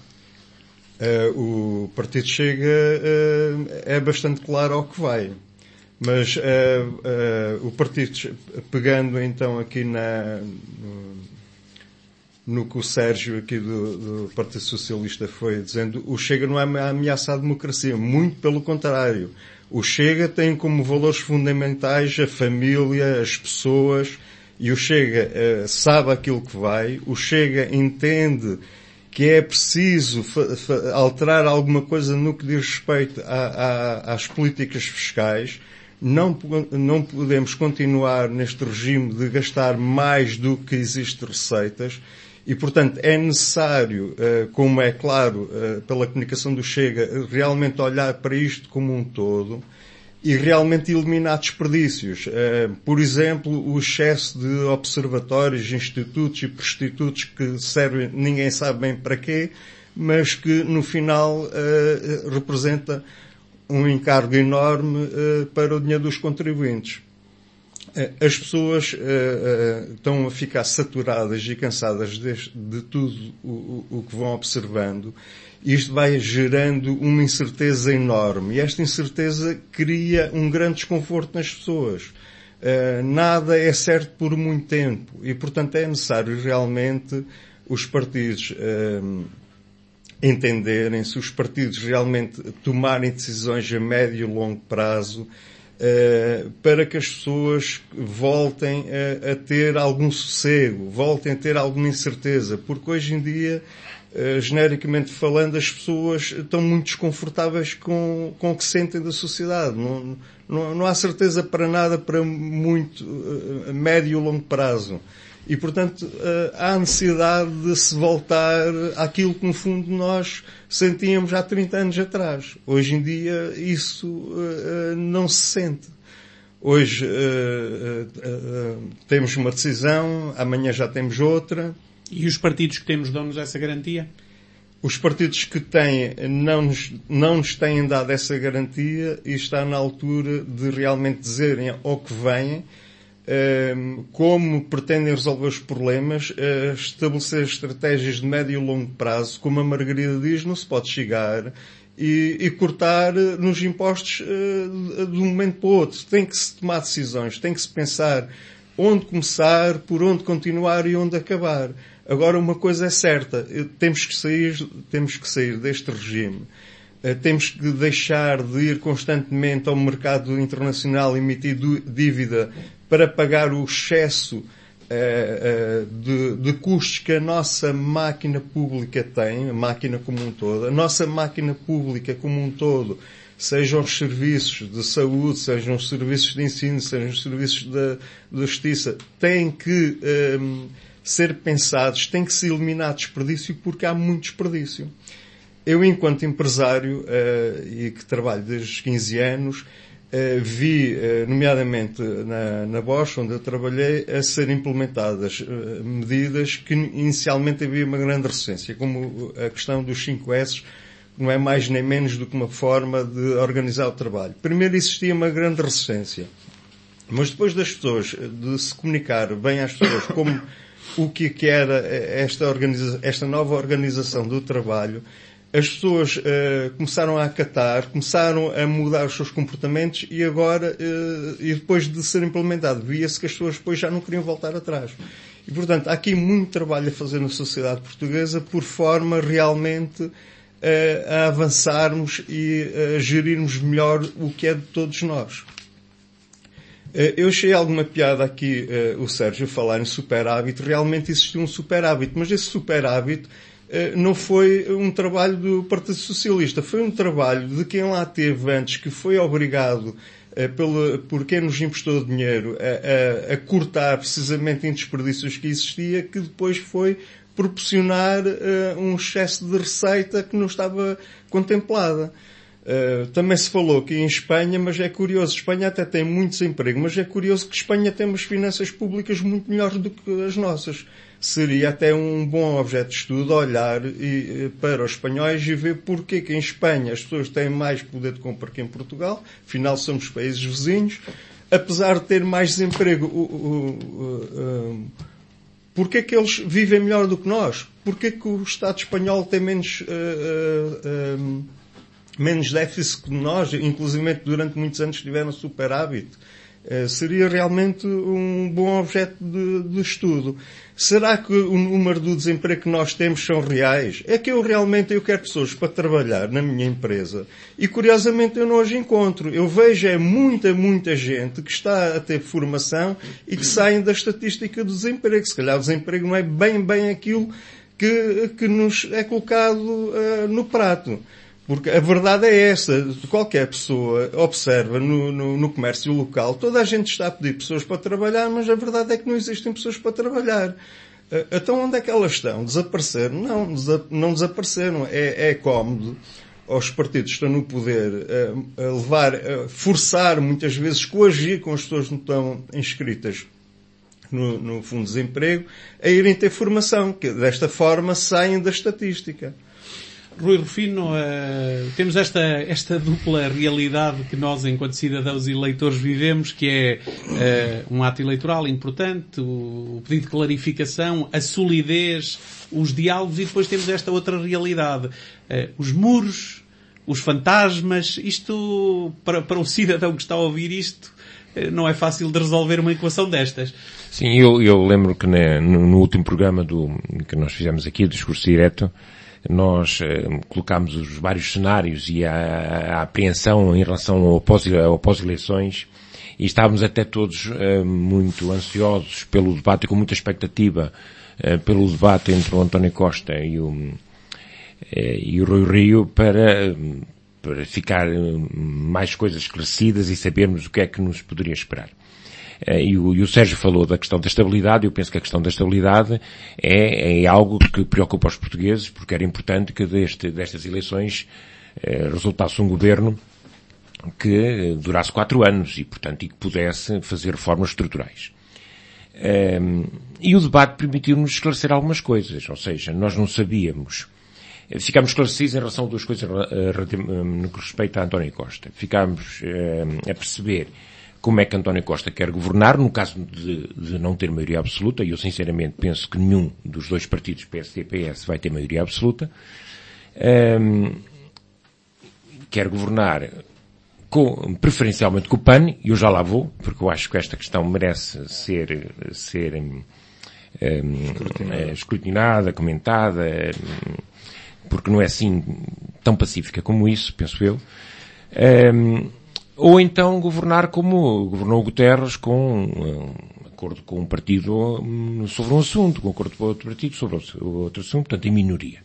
Uh, o Partido Chega uh, é bastante claro ao que vai. Mas uh, uh, o Partido, pegando então aqui na, no, no que o Sérgio aqui do, do Partido Socialista foi dizendo, o Chega não é ameaça à democracia, muito pelo contrário. O Chega tem como valores fundamentais a família, as pessoas, e o Chega uh, sabe aquilo que vai, o Chega entende que é preciso alterar alguma coisa no que diz respeito a, a, às políticas fiscais. Não, não podemos continuar neste regime de gastar mais do que existe receitas e, portanto, é necessário, uh, como é claro, uh, pela comunicação do Chega, realmente olhar para isto como um todo e realmente eliminar desperdícios. Uh, por exemplo, o excesso de observatórios, institutos e prostitutos que servem, ninguém sabe bem para quê, mas que no final uh, representa um encargo enorme uh, para o dinheiro dos contribuintes. Uh, as pessoas uh, uh, estão a ficar saturadas e cansadas de, de tudo o, o, o que vão observando. Isto vai gerando uma incerteza enorme. E esta incerteza cria um grande desconforto nas pessoas. Uh, nada é certo por muito tempo. E, portanto, é necessário realmente os partidos uh, entenderem-se, os partidos realmente tomarem decisões a médio e longo prazo uh, para que as pessoas voltem a, a ter algum sossego, voltem a ter alguma incerteza. Porque hoje em dia, Uh, genericamente falando, as pessoas estão muito desconfortáveis com, com o que sentem da sociedade. Não, não, não há certeza para nada para muito uh, médio e longo prazo. E, portanto, uh, há necessidade de se voltar àquilo que, no fundo, nós sentíamos há trinta anos atrás. Hoje em dia, isso uh, uh, não se sente. Hoje uh, uh, uh, temos uma decisão, amanhã já temos outra. E os partidos que temos dão-nos essa garantia? Os partidos que têm não nos, não nos têm dado essa garantia e está na altura de realmente dizerem ao que vêm, um, como pretendem resolver os problemas, uh, estabelecer estratégias de médio e longo prazo. Como a Margarida diz, não se pode chegar e, e cortar nos impostos uh, de um momento para o outro. Tem que se tomar decisões, tem que se pensar onde começar, por onde continuar e onde acabar. Agora, uma coisa é certa, temos que sair, temos que sair deste regime. Temos que deixar de ir constantemente ao mercado internacional emitir dívida para pagar o excesso de, de custos que a nossa máquina pública tem, a máquina como um todo. A nossa máquina pública como um todo, sejam os serviços de saúde, sejam os serviços de ensino, sejam os serviços da, da justiça, têm que um, ser pensados, têm que se eliminar desperdício porque há muito desperdício. eu, enquanto empresário, uh, e que trabalho desde os quinze anos, uh, vi, uh, nomeadamente na, na Bosch, onde eu trabalhei, a ser implementadas uh, medidas que inicialmente havia uma grande resistência, como a questão dos cinco S, não é mais nem menos do que uma forma de organizar o trabalho. Primeiro existia uma grande resistência, mas depois das pessoas, de se comunicar bem às pessoas como o que, que era esta, organiza, esta nova organização do trabalho, as pessoas uh, começaram a acatar, começaram a mudar os seus comportamentos e agora, uh, e depois de ser implementado, via-se que as pessoas depois já não queriam voltar atrás. E, portanto, há aqui muito trabalho a fazer na sociedade portuguesa por forma realmente a avançarmos e a gerirmos melhor o que é de todos nós. Eu achei alguma piada aqui o Sérgio falar em superávit. Realmente existiu um superávit, mas esse superávit não foi um trabalho do Partido Socialista, foi um trabalho de quem lá teve antes, que foi obrigado pelo, por quem nos emprestou dinheiro a, a, a cortar precisamente em desperdícios que existia, que depois foi proporcionar uh, um excesso de receita que não estava contemplada. Uh, também se falou que em Espanha, mas é curioso, Espanha até tem muito desemprego, mas é curioso que Espanha tem umas finanças públicas muito melhores do que as nossas. Seria até um bom objeto de estudo olhar e, para os espanhóis e ver porque que em Espanha as pessoas têm mais poder de compra que em Portugal, afinal somos países vizinhos, apesar de ter mais desemprego. Uh, uh, uh, uh, Porquê que eles vivem melhor do que nós? Porquê que o Estado espanhol tem menos, uh, uh, uh, menos déficit que nós? Inclusive durante muitos anos tiveram superávit. Uh, seria realmente um bom objeto de, de estudo. Será que o número do desemprego que nós temos são reais? É que eu realmente eu quero pessoas para trabalhar na minha empresa e curiosamente eu não as encontro. Eu vejo é muita, muita gente que está a ter formação e que saem da estatística do desemprego. Se calhar o desemprego não é bem, bem aquilo que, que nos é colocado uh, no prato. Porque a verdade é essa. Qualquer pessoa observa no, no, no comércio local, toda a gente está a pedir pessoas para trabalhar, mas a verdade é que não existem pessoas para trabalhar. Então onde é que elas estão? Desapareceram? Não, não desapareceram. É, é cómodo. Os partidos estão no poder a, a levar, a forçar, muitas vezes coagir com as pessoas que não estão inscritas no, no Fundo de Desemprego, a irem ter formação, que desta forma saem da estatística. Rui Rufino, uh, temos esta, esta dupla realidade que nós, enquanto cidadãos e eleitores, vivemos, que é uh, um ato eleitoral importante, o, o pedido de clarificação, a solidez, os diálogos, e depois temos esta outra realidade. Uh, os muros, os fantasmas, isto, para, para um cidadão que está a ouvir isto, uh, não é fácil de resolver uma equação destas. Sim, eu, eu lembro que na, no, no último programa do, que nós fizemos aqui, do Discurso Direto, nós eh, colocámos os vários cenários e a, a apreensão em relação ao pós, ao pós-eleições e estávamos até todos eh, muito ansiosos pelo debate e com muita expectativa eh, pelo debate entre o António Costa e o, eh, e o Rui Rio para, para ficar mais coisas esclarecidas e sabermos o que é que nos poderia esperar. E o, e o Sérgio falou da questão da estabilidade. Eu penso que a questão da estabilidade é, é algo que preocupa os portugueses, porque era importante que deste, destas eleições eh, resultasse um governo que durasse quatro anos e, portanto, e que pudesse fazer reformas estruturais. Um, e o debate permitiu-nos esclarecer algumas coisas, ou seja, nós não sabíamos. Ficámos esclarecidos em relação a duas coisas no que respeita a António Costa. Ficámos um, a perceber como é que António Costa quer governar, no caso de, de não ter maioria absoluta, e eu sinceramente penso que nenhum dos dois partidos, P S D e P S, vai ter maioria absoluta. Um, quer governar com, preferencialmente com o P A N, e eu já lá vou, porque eu acho que esta questão merece ser, ser um, um, escrutinada, comentada, um, porque não é assim tão pacífica como isso, penso eu. Um, Ou então governar como governou Guterres, com um acordo com um partido sobre um assunto, com um acordo com outro partido sobre outro assunto, portanto em minoria.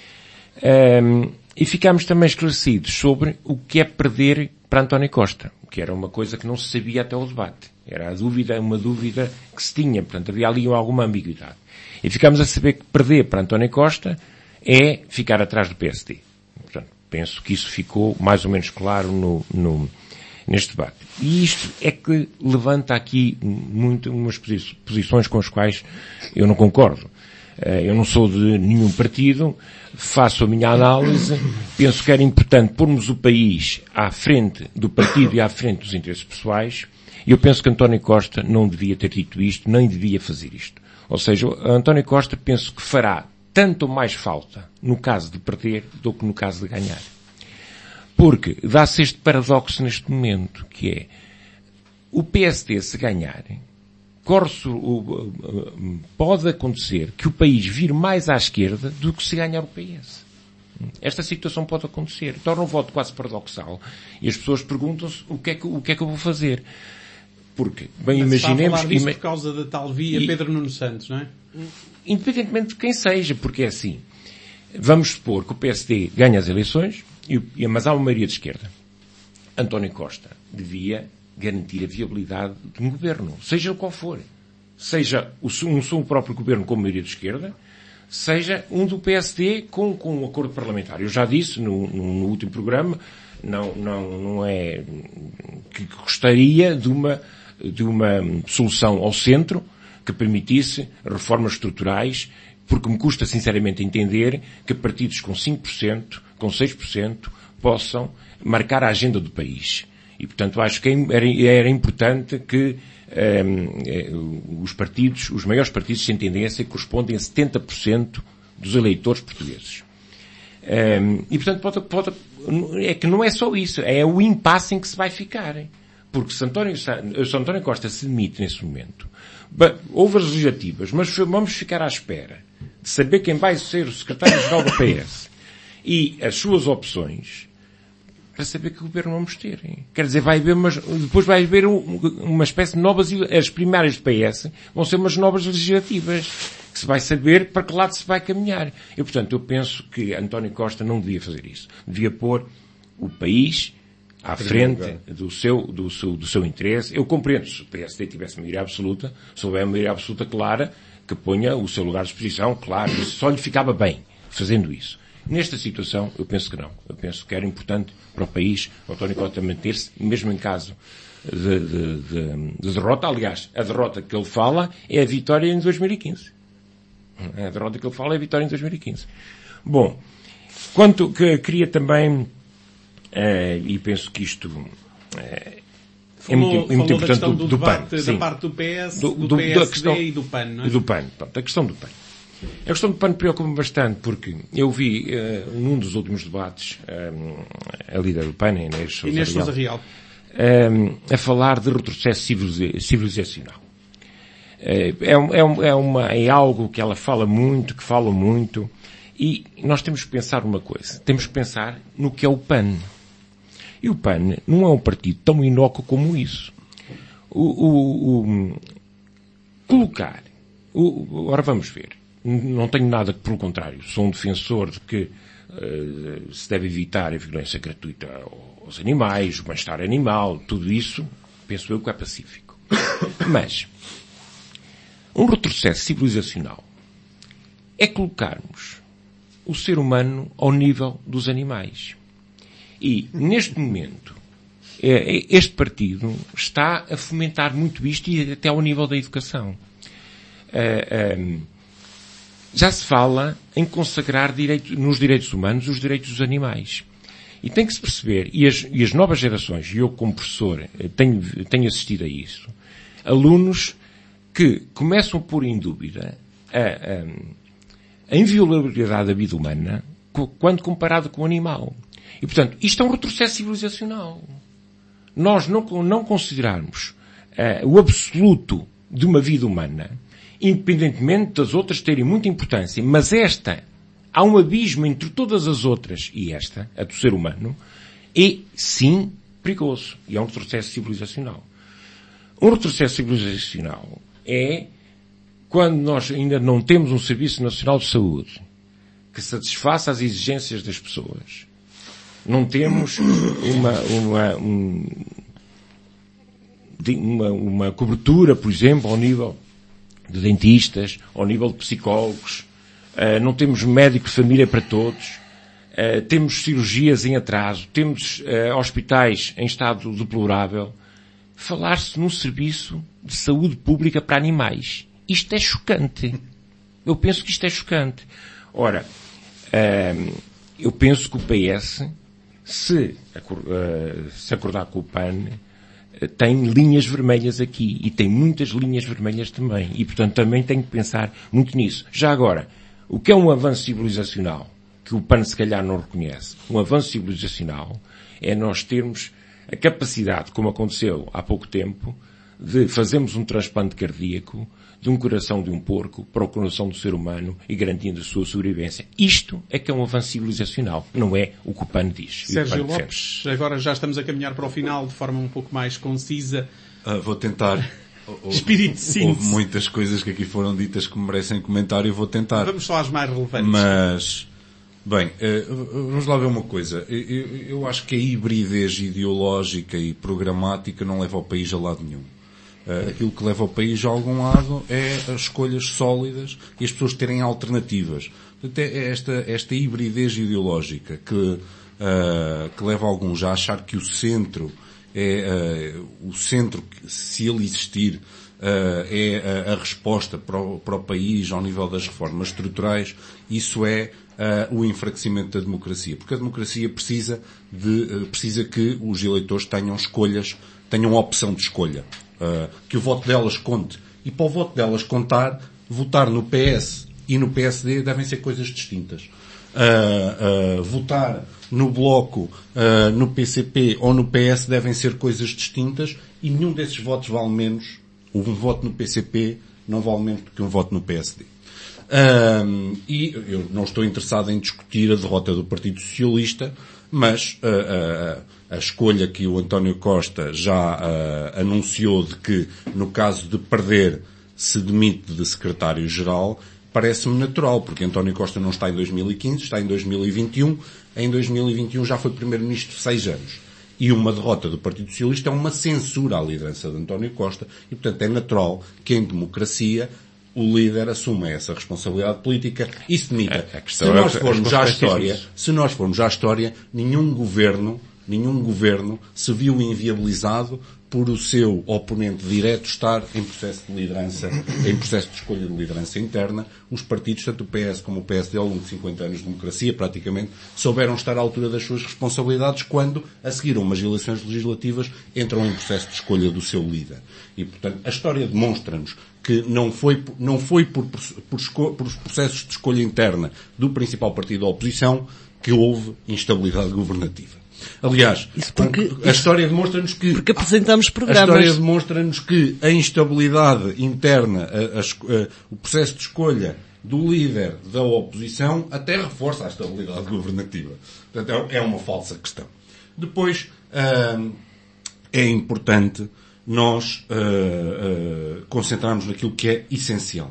Um, e ficámos também esclarecidos sobre o que é perder para António Costa, que era uma coisa que não se sabia até o debate. Era a dúvida, uma dúvida que se tinha, portanto havia ali alguma ambiguidade. E ficámos a saber que perder para António Costa é ficar atrás do P S D. penso que isso ficou mais ou menos claro no, no, neste debate. E isto é que levanta aqui muito umas posições com as quais eu não concordo. Eu não sou de nenhum partido, faço a minha análise, penso que era importante pormos o país à frente do partido e à frente dos interesses pessoais, e eu penso que António Costa não devia ter dito isto, nem devia fazer isto. Ou seja, António Costa penso que fará tanto mais falta no caso de perder do que no caso de ganhar. Porque dá-se este paradoxo neste momento, que é o P S D se ganhar, corre-se, pode acontecer que o país vire mais à esquerda do que se ganhar o P S. Esta situação pode acontecer. Torna o voto quase paradoxal. E as pessoas perguntam-se o que é que, o que é que eu vou fazer. Porque, bem, mas imaginemos... Está a falar disso por causa da tal via e, Pedro Nuno Santos, não é? Independentemente de quem seja, porque é assim. Vamos supor que o P S D ganha as eleições, e, mas há uma maioria de esquerda. António Costa devia garantir a viabilidade de um governo, seja qual for. Seja um, um próprio governo com maioria de esquerda, seja um do P S D com, com um acordo parlamentar. Eu já disse no, no, no último programa, não, não, não é que gostaria de uma, de uma solução ao centro que permitisse reformas estruturais, porque me custa sinceramente entender que partidos com cinco por cento, com seis por cento, possam marcar a agenda do país. E, portanto, acho que era, era importante que um, os partidos, os maiores partidos se entendessem, correspondem a setenta por cento dos eleitores portugueses. Um, e, portanto, pode, pode, é que não é só isso, é o impasse em que se vai ficar. Porque se António, se António Costa se demite nesse momento, houve as legislativas, mas vamos ficar à espera de saber quem vai ser o secretário-geral do P S e as suas opções para saber que governo vamos ter. Quer dizer, vai haver umas, depois vai haver uma espécie de novas, as primárias do P S vão ser umas novas legislativas, que se vai saber para que lado se vai caminhar. E, portanto, eu penso que António Costa não devia fazer isso. Devia pôr o país à frente do seu, do seu, do seu interesse. Eu compreendo, se o P S D tivesse maioria absoluta, se houver maioria absoluta clara, que ponha o seu lugar de exposição, claro, isso só lhe ficava bem fazendo isso. Nesta situação, eu penso que não. Eu penso que era importante para o país o António Costa manter-se, mesmo em caso de, de, de, de derrota. Aliás, a derrota que ele fala é a vitória em dois mil e quinze. A derrota que ele fala é a vitória em dois mil e quinze. Bom, quanto que queria também, eh, e penso que isto eh, falou, é muito, é muito importante do, do, do P A N. debate, Sim. Da parte do P S, do, do, do P S D da questão, e do P A N, não é? Do P A N, pronto, a questão do P A N. A questão do P A N preocupa-me bastante porque eu vi uh, num dos últimos debates um, a líder do P A N, Inês Sousa Inês Sousa Real, um, a falar de retrocesso civilizacional. Uh, é, é, é, uma, é algo que ela fala muito, que fala muito, e nós temos que pensar uma coisa. Temos que pensar no que é o P A N. E o P A N não é um partido tão inócuo como isso. O, o, o colocar... O, ora vamos ver. Não tenho nada que, pelo contrário, sou um defensor de que uh, se deve evitar a violência gratuita aos animais, o bem-estar animal, tudo isso, penso eu que é pacífico. Mas, um retrocesso civilizacional é colocarmos o ser humano ao nível dos animais. E, neste momento, este partido está a fomentar muito isto e até ao nível da educação. Uh, um, já se fala em consagrar direito, nos direitos humanos os direitos dos animais. E tem que se perceber, e as, e as novas gerações, e eu como professor tenho, tenho assistido a isso, alunos que começam a pôr em dúvida a, a, a inviolabilidade da vida humana quando comparado com o animal. E, portanto, isto é um retrocesso civilizacional. Nós não, não considerarmos uh, o absoluto de uma vida humana, independentemente das outras terem muita importância, mas esta, há um abismo entre todas as outras e esta, a do ser humano, é, sim, perigoso. E é um retrocesso civilizacional. Um retrocesso civilizacional é quando nós ainda não temos um Serviço Nacional de Saúde que satisfaça as exigências das pessoas. Não temos uma, uma, um, uma, uma cobertura, por exemplo, ao nível de dentistas, ao nível de psicólogos, uh, não temos médico de família para todos, uh, temos cirurgias em atraso, temos uh, hospitais em estado deplorável. Falar-se num serviço de saúde pública para animais. Isto é chocante. Eu penso que isto é chocante. Ora, uh, eu penso que o P S, se, uh, se acordar com o P A N, uh, tem linhas vermelhas aqui. E tem muitas linhas vermelhas também. E, portanto, também tem que pensar muito nisso. Já agora, o que é um avanço civilizacional, que o P A N se calhar não reconhece? Um avanço civilizacional é nós termos a capacidade, como aconteceu há pouco tempo, de fazermos um transplante cardíaco de um coração de um porco para o coração do ser humano e garantindo a sua sobrevivência. Isto é que é um avanço civilizacional, não é o que o P A N diz. Sérgio Lopes, agora já estamos a caminhar para o final de forma um pouco mais concisa. Uh, vou tentar. Espírito de síntese. Houve muitas coisas que aqui foram ditas que merecem comentário e vou tentar. Vamos só às mais relevantes. Mas, bem, uh, vamos lá ver uma coisa. Eu, eu, eu acho que a hibridez ideológica e programática não leva o país a lado nenhum. Uh, aquilo que leva o país a algum lado é as escolhas sólidas e as pessoas terem alternativas. Portanto, é esta, esta hibridez ideológica que, uh, que leva alguns a achar que o centro é, uh, o centro, se ele existir, uh, é a, a resposta para o, para o país ao nível das reformas estruturais. Isso é uh, o enfraquecimento da democracia. Porque a democracia precisa de, uh, precisa que os eleitores tenham escolhas, tenham opção de escolha. Uh, que o voto delas conte. E para o voto delas contar, votar no P S e no P S D devem ser coisas distintas. Uh, uh, votar no Bloco, uh, no P C P ou no P S devem ser coisas distintas e nenhum desses votos vale menos. Um voto no P C P não vale menos do que um voto no P S D. Uh, e eu não estou interessado em discutir a derrota do Partido Socialista, mas uh, uh, a escolha que o António Costa já uh, anunciou de que, no caso de perder, se demite de secretário-geral, parece-me natural, porque António Costa não está em dois mil e quinze, está em dois mil e vinte e um. Em dois mil e vinte e um já foi primeiro-ministro seis anos. E uma derrota do Partido Socialista é uma censura à liderança de António Costa e, portanto, é natural que em democracia o líder assuma essa responsabilidade política e se demita. Se nós formos à história, se nós formos à história, nenhum governo, nenhum governo se viu inviabilizado por o seu oponente direto estar em processo de liderança, em processo de escolha de liderança interna. Os partidos, tanto o P S como o P S D, ao longo de cinquenta anos de democracia, praticamente, souberam estar à altura das suas responsabilidades quando, a seguir a umas eleições legislativas, entram em processo de escolha do seu líder. E, portanto, a história demonstra-nos que não foi, não foi por, por, por processos de escolha interna do principal partido da oposição que houve instabilidade governativa. Aliás, porque, a história demonstra-nos que... Porque apresentamos programas. A história demonstra-nos que a instabilidade interna, a, a, a, o processo de escolha do líder da oposição até reforça a estabilidade governativa. Portanto, é, é uma falsa questão. Depois, hum, é importante nós uh, uh, concentrarmos naquilo que é essencial.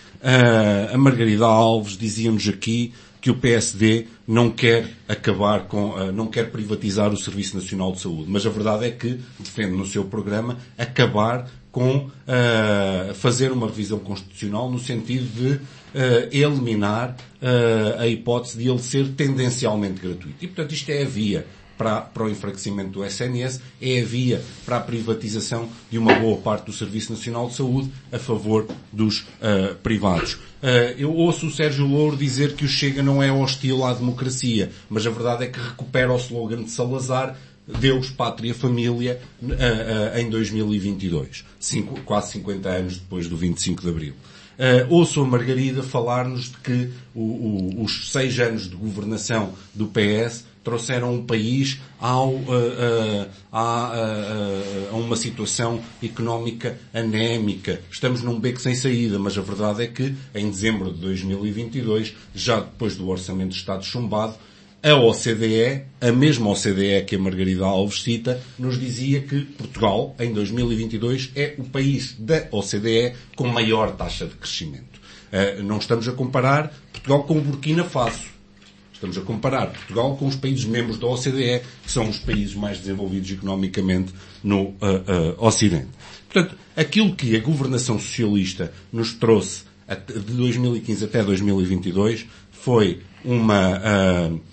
Uh, a Margarida Alves dizia-nos aqui que o P S D não quer acabar com, uh, não quer privatizar o Serviço Nacional de Saúde. Mas a verdade é que defende no seu programa acabar com uh, fazer uma revisão constitucional no sentido de uh, eliminar uh, a hipótese de ele ser tendencialmente gratuito. E, portanto, isto é a via para, para o enfraquecimento do S N S, é a via para a privatização de uma boa parte do Serviço Nacional de Saúde a favor dos uh, privados. Uh, eu ouço o Sérgio Louro dizer que o Chega não é hostil à democracia, mas a verdade é que recupera o slogan de Salazar, Deus, Pátria, Família, uh, uh, em dois mil e vinte e dois, Cinco, quase cinquenta anos depois do vinte e cinco de Abril. Uh, ouço a Margarida falar-nos de que o, o, os seis anos de governação do P S trouxeram um país ao, uh, uh, a, uh, uh, a uma situação económica anémica. Estamos num beco sem saída, mas a verdade é que em dezembro de dois mil e vinte e dois, já depois do Orçamento de Estado chumbado, a O C D E, a mesma O C D E que a Margarida Alves cita, nos dizia que Portugal, em dois mil e vinte e dois, é o país da O C D E com maior taxa de crescimento. Uh, não estamos a comparar Portugal com o Burkina Faso. Estamos a comparar Portugal com os países membros da O C D E, que são os países mais desenvolvidos economicamente no uh, uh, Ocidente. Portanto, aquilo que a governação socialista nos trouxe de dois mil e quinze até dois mil e vinte e dois foi uma... Uh,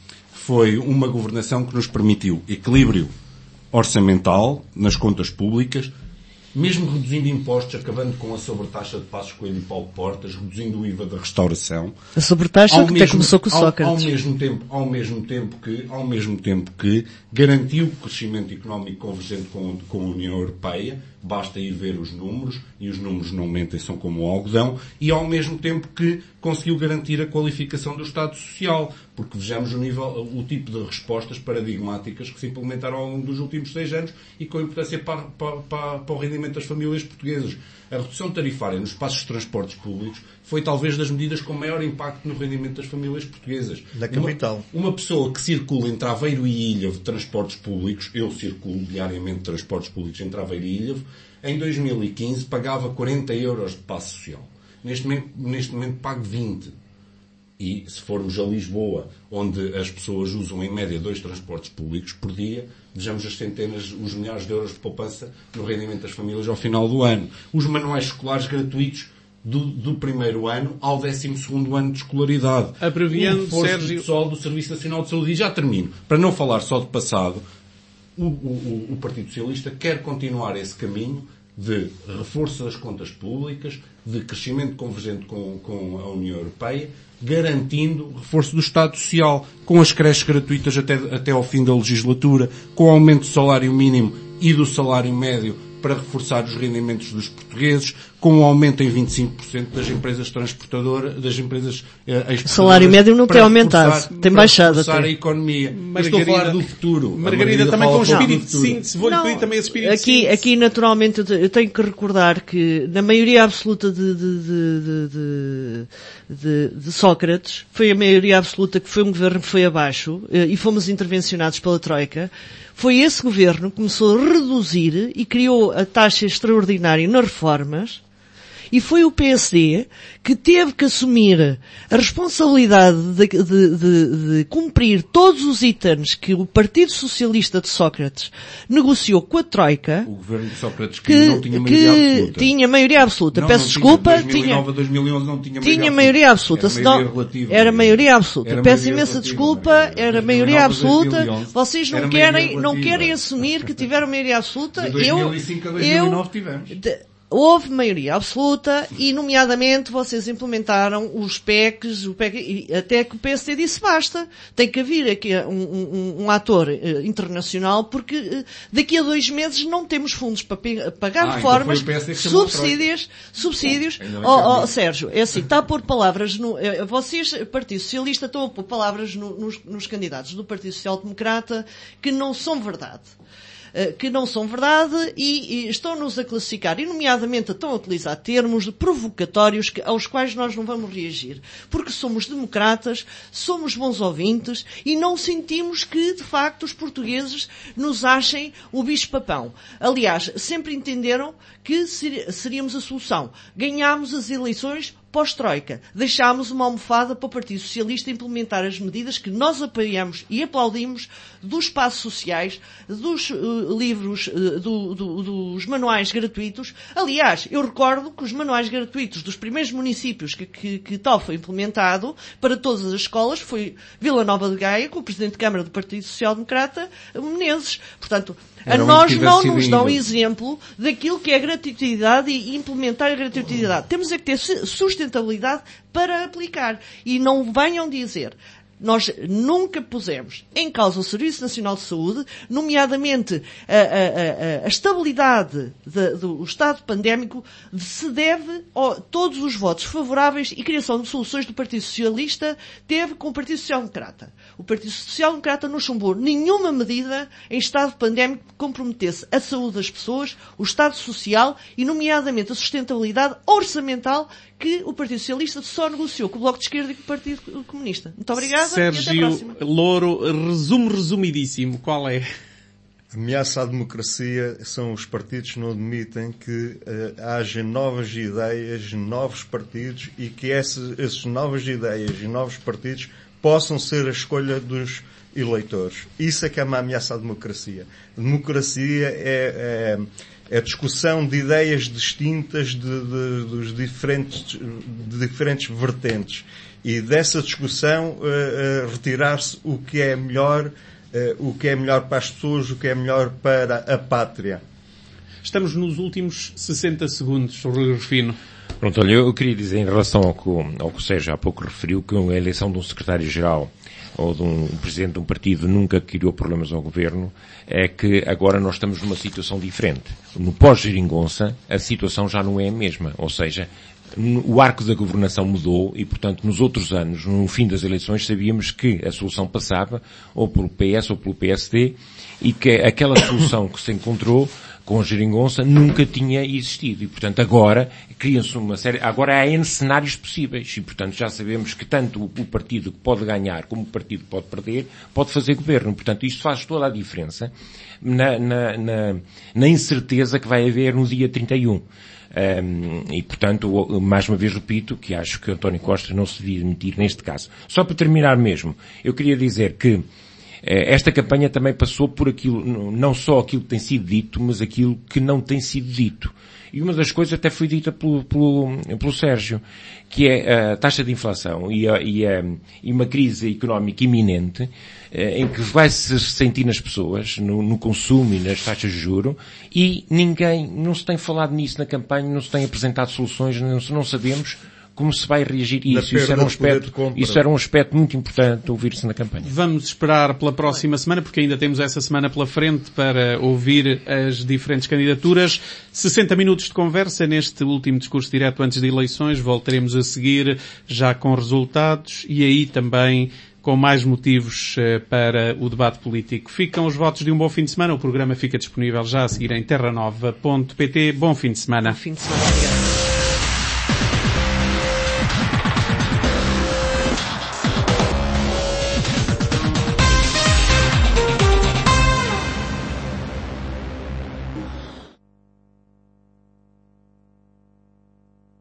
foi uma governação que nos permitiu equilíbrio orçamental nas contas públicas, mesmo reduzindo impostos, acabando com a sobretaxa de Passos Coelho e Paulo Portas, reduzindo o I V A da restauração. A sobretaxa que até começou com o Sócrates. Ao, ao, mesmo tempo, ao, mesmo tempo que, ao mesmo tempo que garantiu o crescimento económico convergente com, com a União Europeia, basta ir ver os números, e os números não mentem, são como o algodão, e ao mesmo tempo que conseguiu garantir a qualificação do Estado Social, porque vejamos o, nível, o tipo de respostas paradigmáticas que se implementaram ao longo dos últimos seis anos e com importância para, para, para, para o rendimento das famílias portuguesas. A redução tarifária nos espaços de transportes públicos foi talvez das medidas com maior impacto no rendimento das famílias portuguesas. Da capital. Uma, uma pessoa que circula entre Aveiro e Ilhavo de transportes públicos, eu circulo diariamente de transportes públicos entre Aveiro e Ilhavo, em dois mil e quinze pagava quarenta euros de passe social. Neste momento, neste momento pago vinte. E se formos a Lisboa, onde as pessoas usam em média dois transportes públicos por dia, vejamos as centenas, os milhares de euros de poupança no rendimento das famílias ao final do ano. Os manuais escolares gratuitos do, do primeiro ano ao décimo segundo ano de escolaridade. Abreviando, o reforço Sérgio... pessoal do Serviço Nacional de Saúde. E já termino. Para não falar só de passado, o, o, o Partido Socialista quer continuar esse caminho de reforço das contas públicas, de crescimento convergente com, com a União Europeia, garantindo o reforço do Estado Social, com as creches gratuitas até, até ao fim da legislatura, com o aumento do salário mínimo e do salário médio para reforçar os rendimentos dos portugueses, com um aumento em vinte e cinco por cento das empresas transportadoras, das empresas eh, exportadoras. O salário médio não tem aumentado, tem baixado até. Para reforçar a economia. Margarida, estou a falar do futuro. Margarida, Margarida também com espírito de síntese. Vou-lhe não, pedir também esse espírito aqui, de síntese. Aqui, naturalmente, eu tenho que recordar que, na maioria absoluta de, de, de, de, de, de Sócrates, foi a maioria absoluta que foi um governo que foi abaixo, e fomos intervencionados pela Troika. Foi esse governo que começou a reduzir e criou a taxa extraordinária nas reformas, e foi o P S D que teve que assumir a responsabilidade de, de, de, de cumprir todos os itens que o Partido Socialista de Sócrates negociou com a Troika. O governo de Sócrates que, que não tinha maioria que absoluta. Tinha maioria absoluta. Não, Peço não desculpa. Tinha, dois mil e nove a dois mil e onze não tinha maioria tinha maioria absoluta. absoluta. Senão, era maioria relativa. Era maioria absoluta. Era Peço maioria imensa relativa, desculpa. era, Era maioria absoluta. Vocês não era querem, não relativa. querem assumir que tiveram maioria absoluta. De dois mil e cinco a dois mil e nove tivemos. De, Houve maioria absoluta e, nomeadamente, vocês implementaram os P E Cs, o P E C, até que o P S D disse basta. Tem que haver aqui um, um, um ator uh, internacional, porque uh, daqui a dois meses não temos fundos para pagar ah, reformas, então subsídios, subsídios. Ó, oh, oh, Sérgio, é assim, está a pôr palavras no, uh, vocês, Partido Socialista, estão a pôr palavras no, nos, nos candidatos do Partido Social Democrata que não são verdade. Que não são verdade e, e estão-nos a classificar, e nomeadamente estão a utilizar termos provocatórios que, aos quais nós não vamos reagir. Porque somos democratas, somos bons ouvintes e não sentimos que, de facto, os portugueses nos achem o bicho-papão. Aliás, sempre entenderam que seríamos a solução. Ganhámos as eleições pós-Troika. Deixámos uma almofada para o Partido Socialista implementar as medidas que nós apoiamos e aplaudimos dos passos sociais, dos uh, livros, uh, do, do, dos manuais gratuitos. Aliás, eu recordo que os manuais gratuitos dos primeiros municípios que, que, que tal foi implementado para todas as escolas foi Vila Nova de Gaia, com o Presidente de Câmara do Partido Social Democrata, Menezes. Portanto, a nós não nos dão exemplo daquilo que é gratuidade e implementar a gratuidade. Temos é que ter sustentabilidade para aplicar. E não venham dizer, nós nunca pusemos em causa o Serviço Nacional de Saúde, nomeadamente a, a, a, a estabilidade de, do estado pandémico se deve a todos os votos favoráveis e criação de soluções do Partido Socialista teve com o Partido Social Democrata. O Partido Social Democrata não chumbou nenhuma medida em estado pandémico que comprometesse a saúde das pessoas, o estado social e, nomeadamente, a sustentabilidade orçamental que o Partido Socialista só negociou com o Bloco de Esquerda e com o Partido Comunista. Muito obrigada. Sérgio Louro, resumo resumidíssimo. Qual é? A ameaça à democracia são os partidos que não admitem que uh, haja novas ideias, novos partidos e que essas, essas novas ideias e novos partidos possam ser a escolha dos eleitores. Isso é que é uma ameaça à democracia. A democracia é, é, é a discussão de ideias distintas de, de, dos diferentes, de diferentes vertentes. e dessa discussão uh, uh, retirar-se o que é melhor, uh, o que é melhor para as pessoas, o que é melhor para a pátria. Estamos nos últimos sessenta segundos, Rui Rufino. Pronto, olha, eu queria dizer em relação ao que, ao que o Sérgio há pouco referiu, que a eleição de um secretário-geral ou de um presidente de um partido nunca criou problemas ao governo, é que agora nós estamos numa situação diferente. No pós-geringonça, a situação já não é a mesma, ou seja, o arco da governação mudou e, portanto, nos outros anos, no fim das eleições, sabíamos que a solução passava ou pelo P S ou pelo P S D e que aquela solução que se encontrou com a geringonça nunca tinha existido. E, portanto, agora cria-se uma série, agora há N cenários possíveis. E, portanto, já sabemos que tanto o partido que pode ganhar como o partido que pode perder pode fazer governo. Portanto, isto faz toda a diferença na, na, na, na incerteza que vai haver no dia trinta e um. Um, e, portanto, mais uma vez repito que acho que António Costa não se devia demitir neste caso. Só para terminar mesmo, eu queria dizer que esta campanha também passou por aquilo, não só aquilo que tem sido dito, mas aquilo que não tem sido dito. E uma das coisas até foi dita pelo, pelo, pelo Sérgio, que é a taxa de inflação e, a, e, a, e uma crise económica iminente, em que vai se sentir nas pessoas, no, no consumo e nas taxas de juros, e ninguém, não se tem falado nisso na campanha, não se tem apresentado soluções, não, não sabemos como se vai reagir a isso. Isso era, um aspecto, isso era um aspecto muito importante ouvir-se na campanha. Vamos esperar pela próxima semana, porque ainda temos essa semana pela frente para ouvir as diferentes candidaturas. sessenta minutos de conversa neste último discurso direto antes de eleições. Voltaremos a seguir já com resultados e aí também com mais motivos para o debate político. Ficam os votos de um bom fim de semana. O programa fica disponível já a seguir em terra nova ponto pt. Bom fim de semana. Bom fim de semana.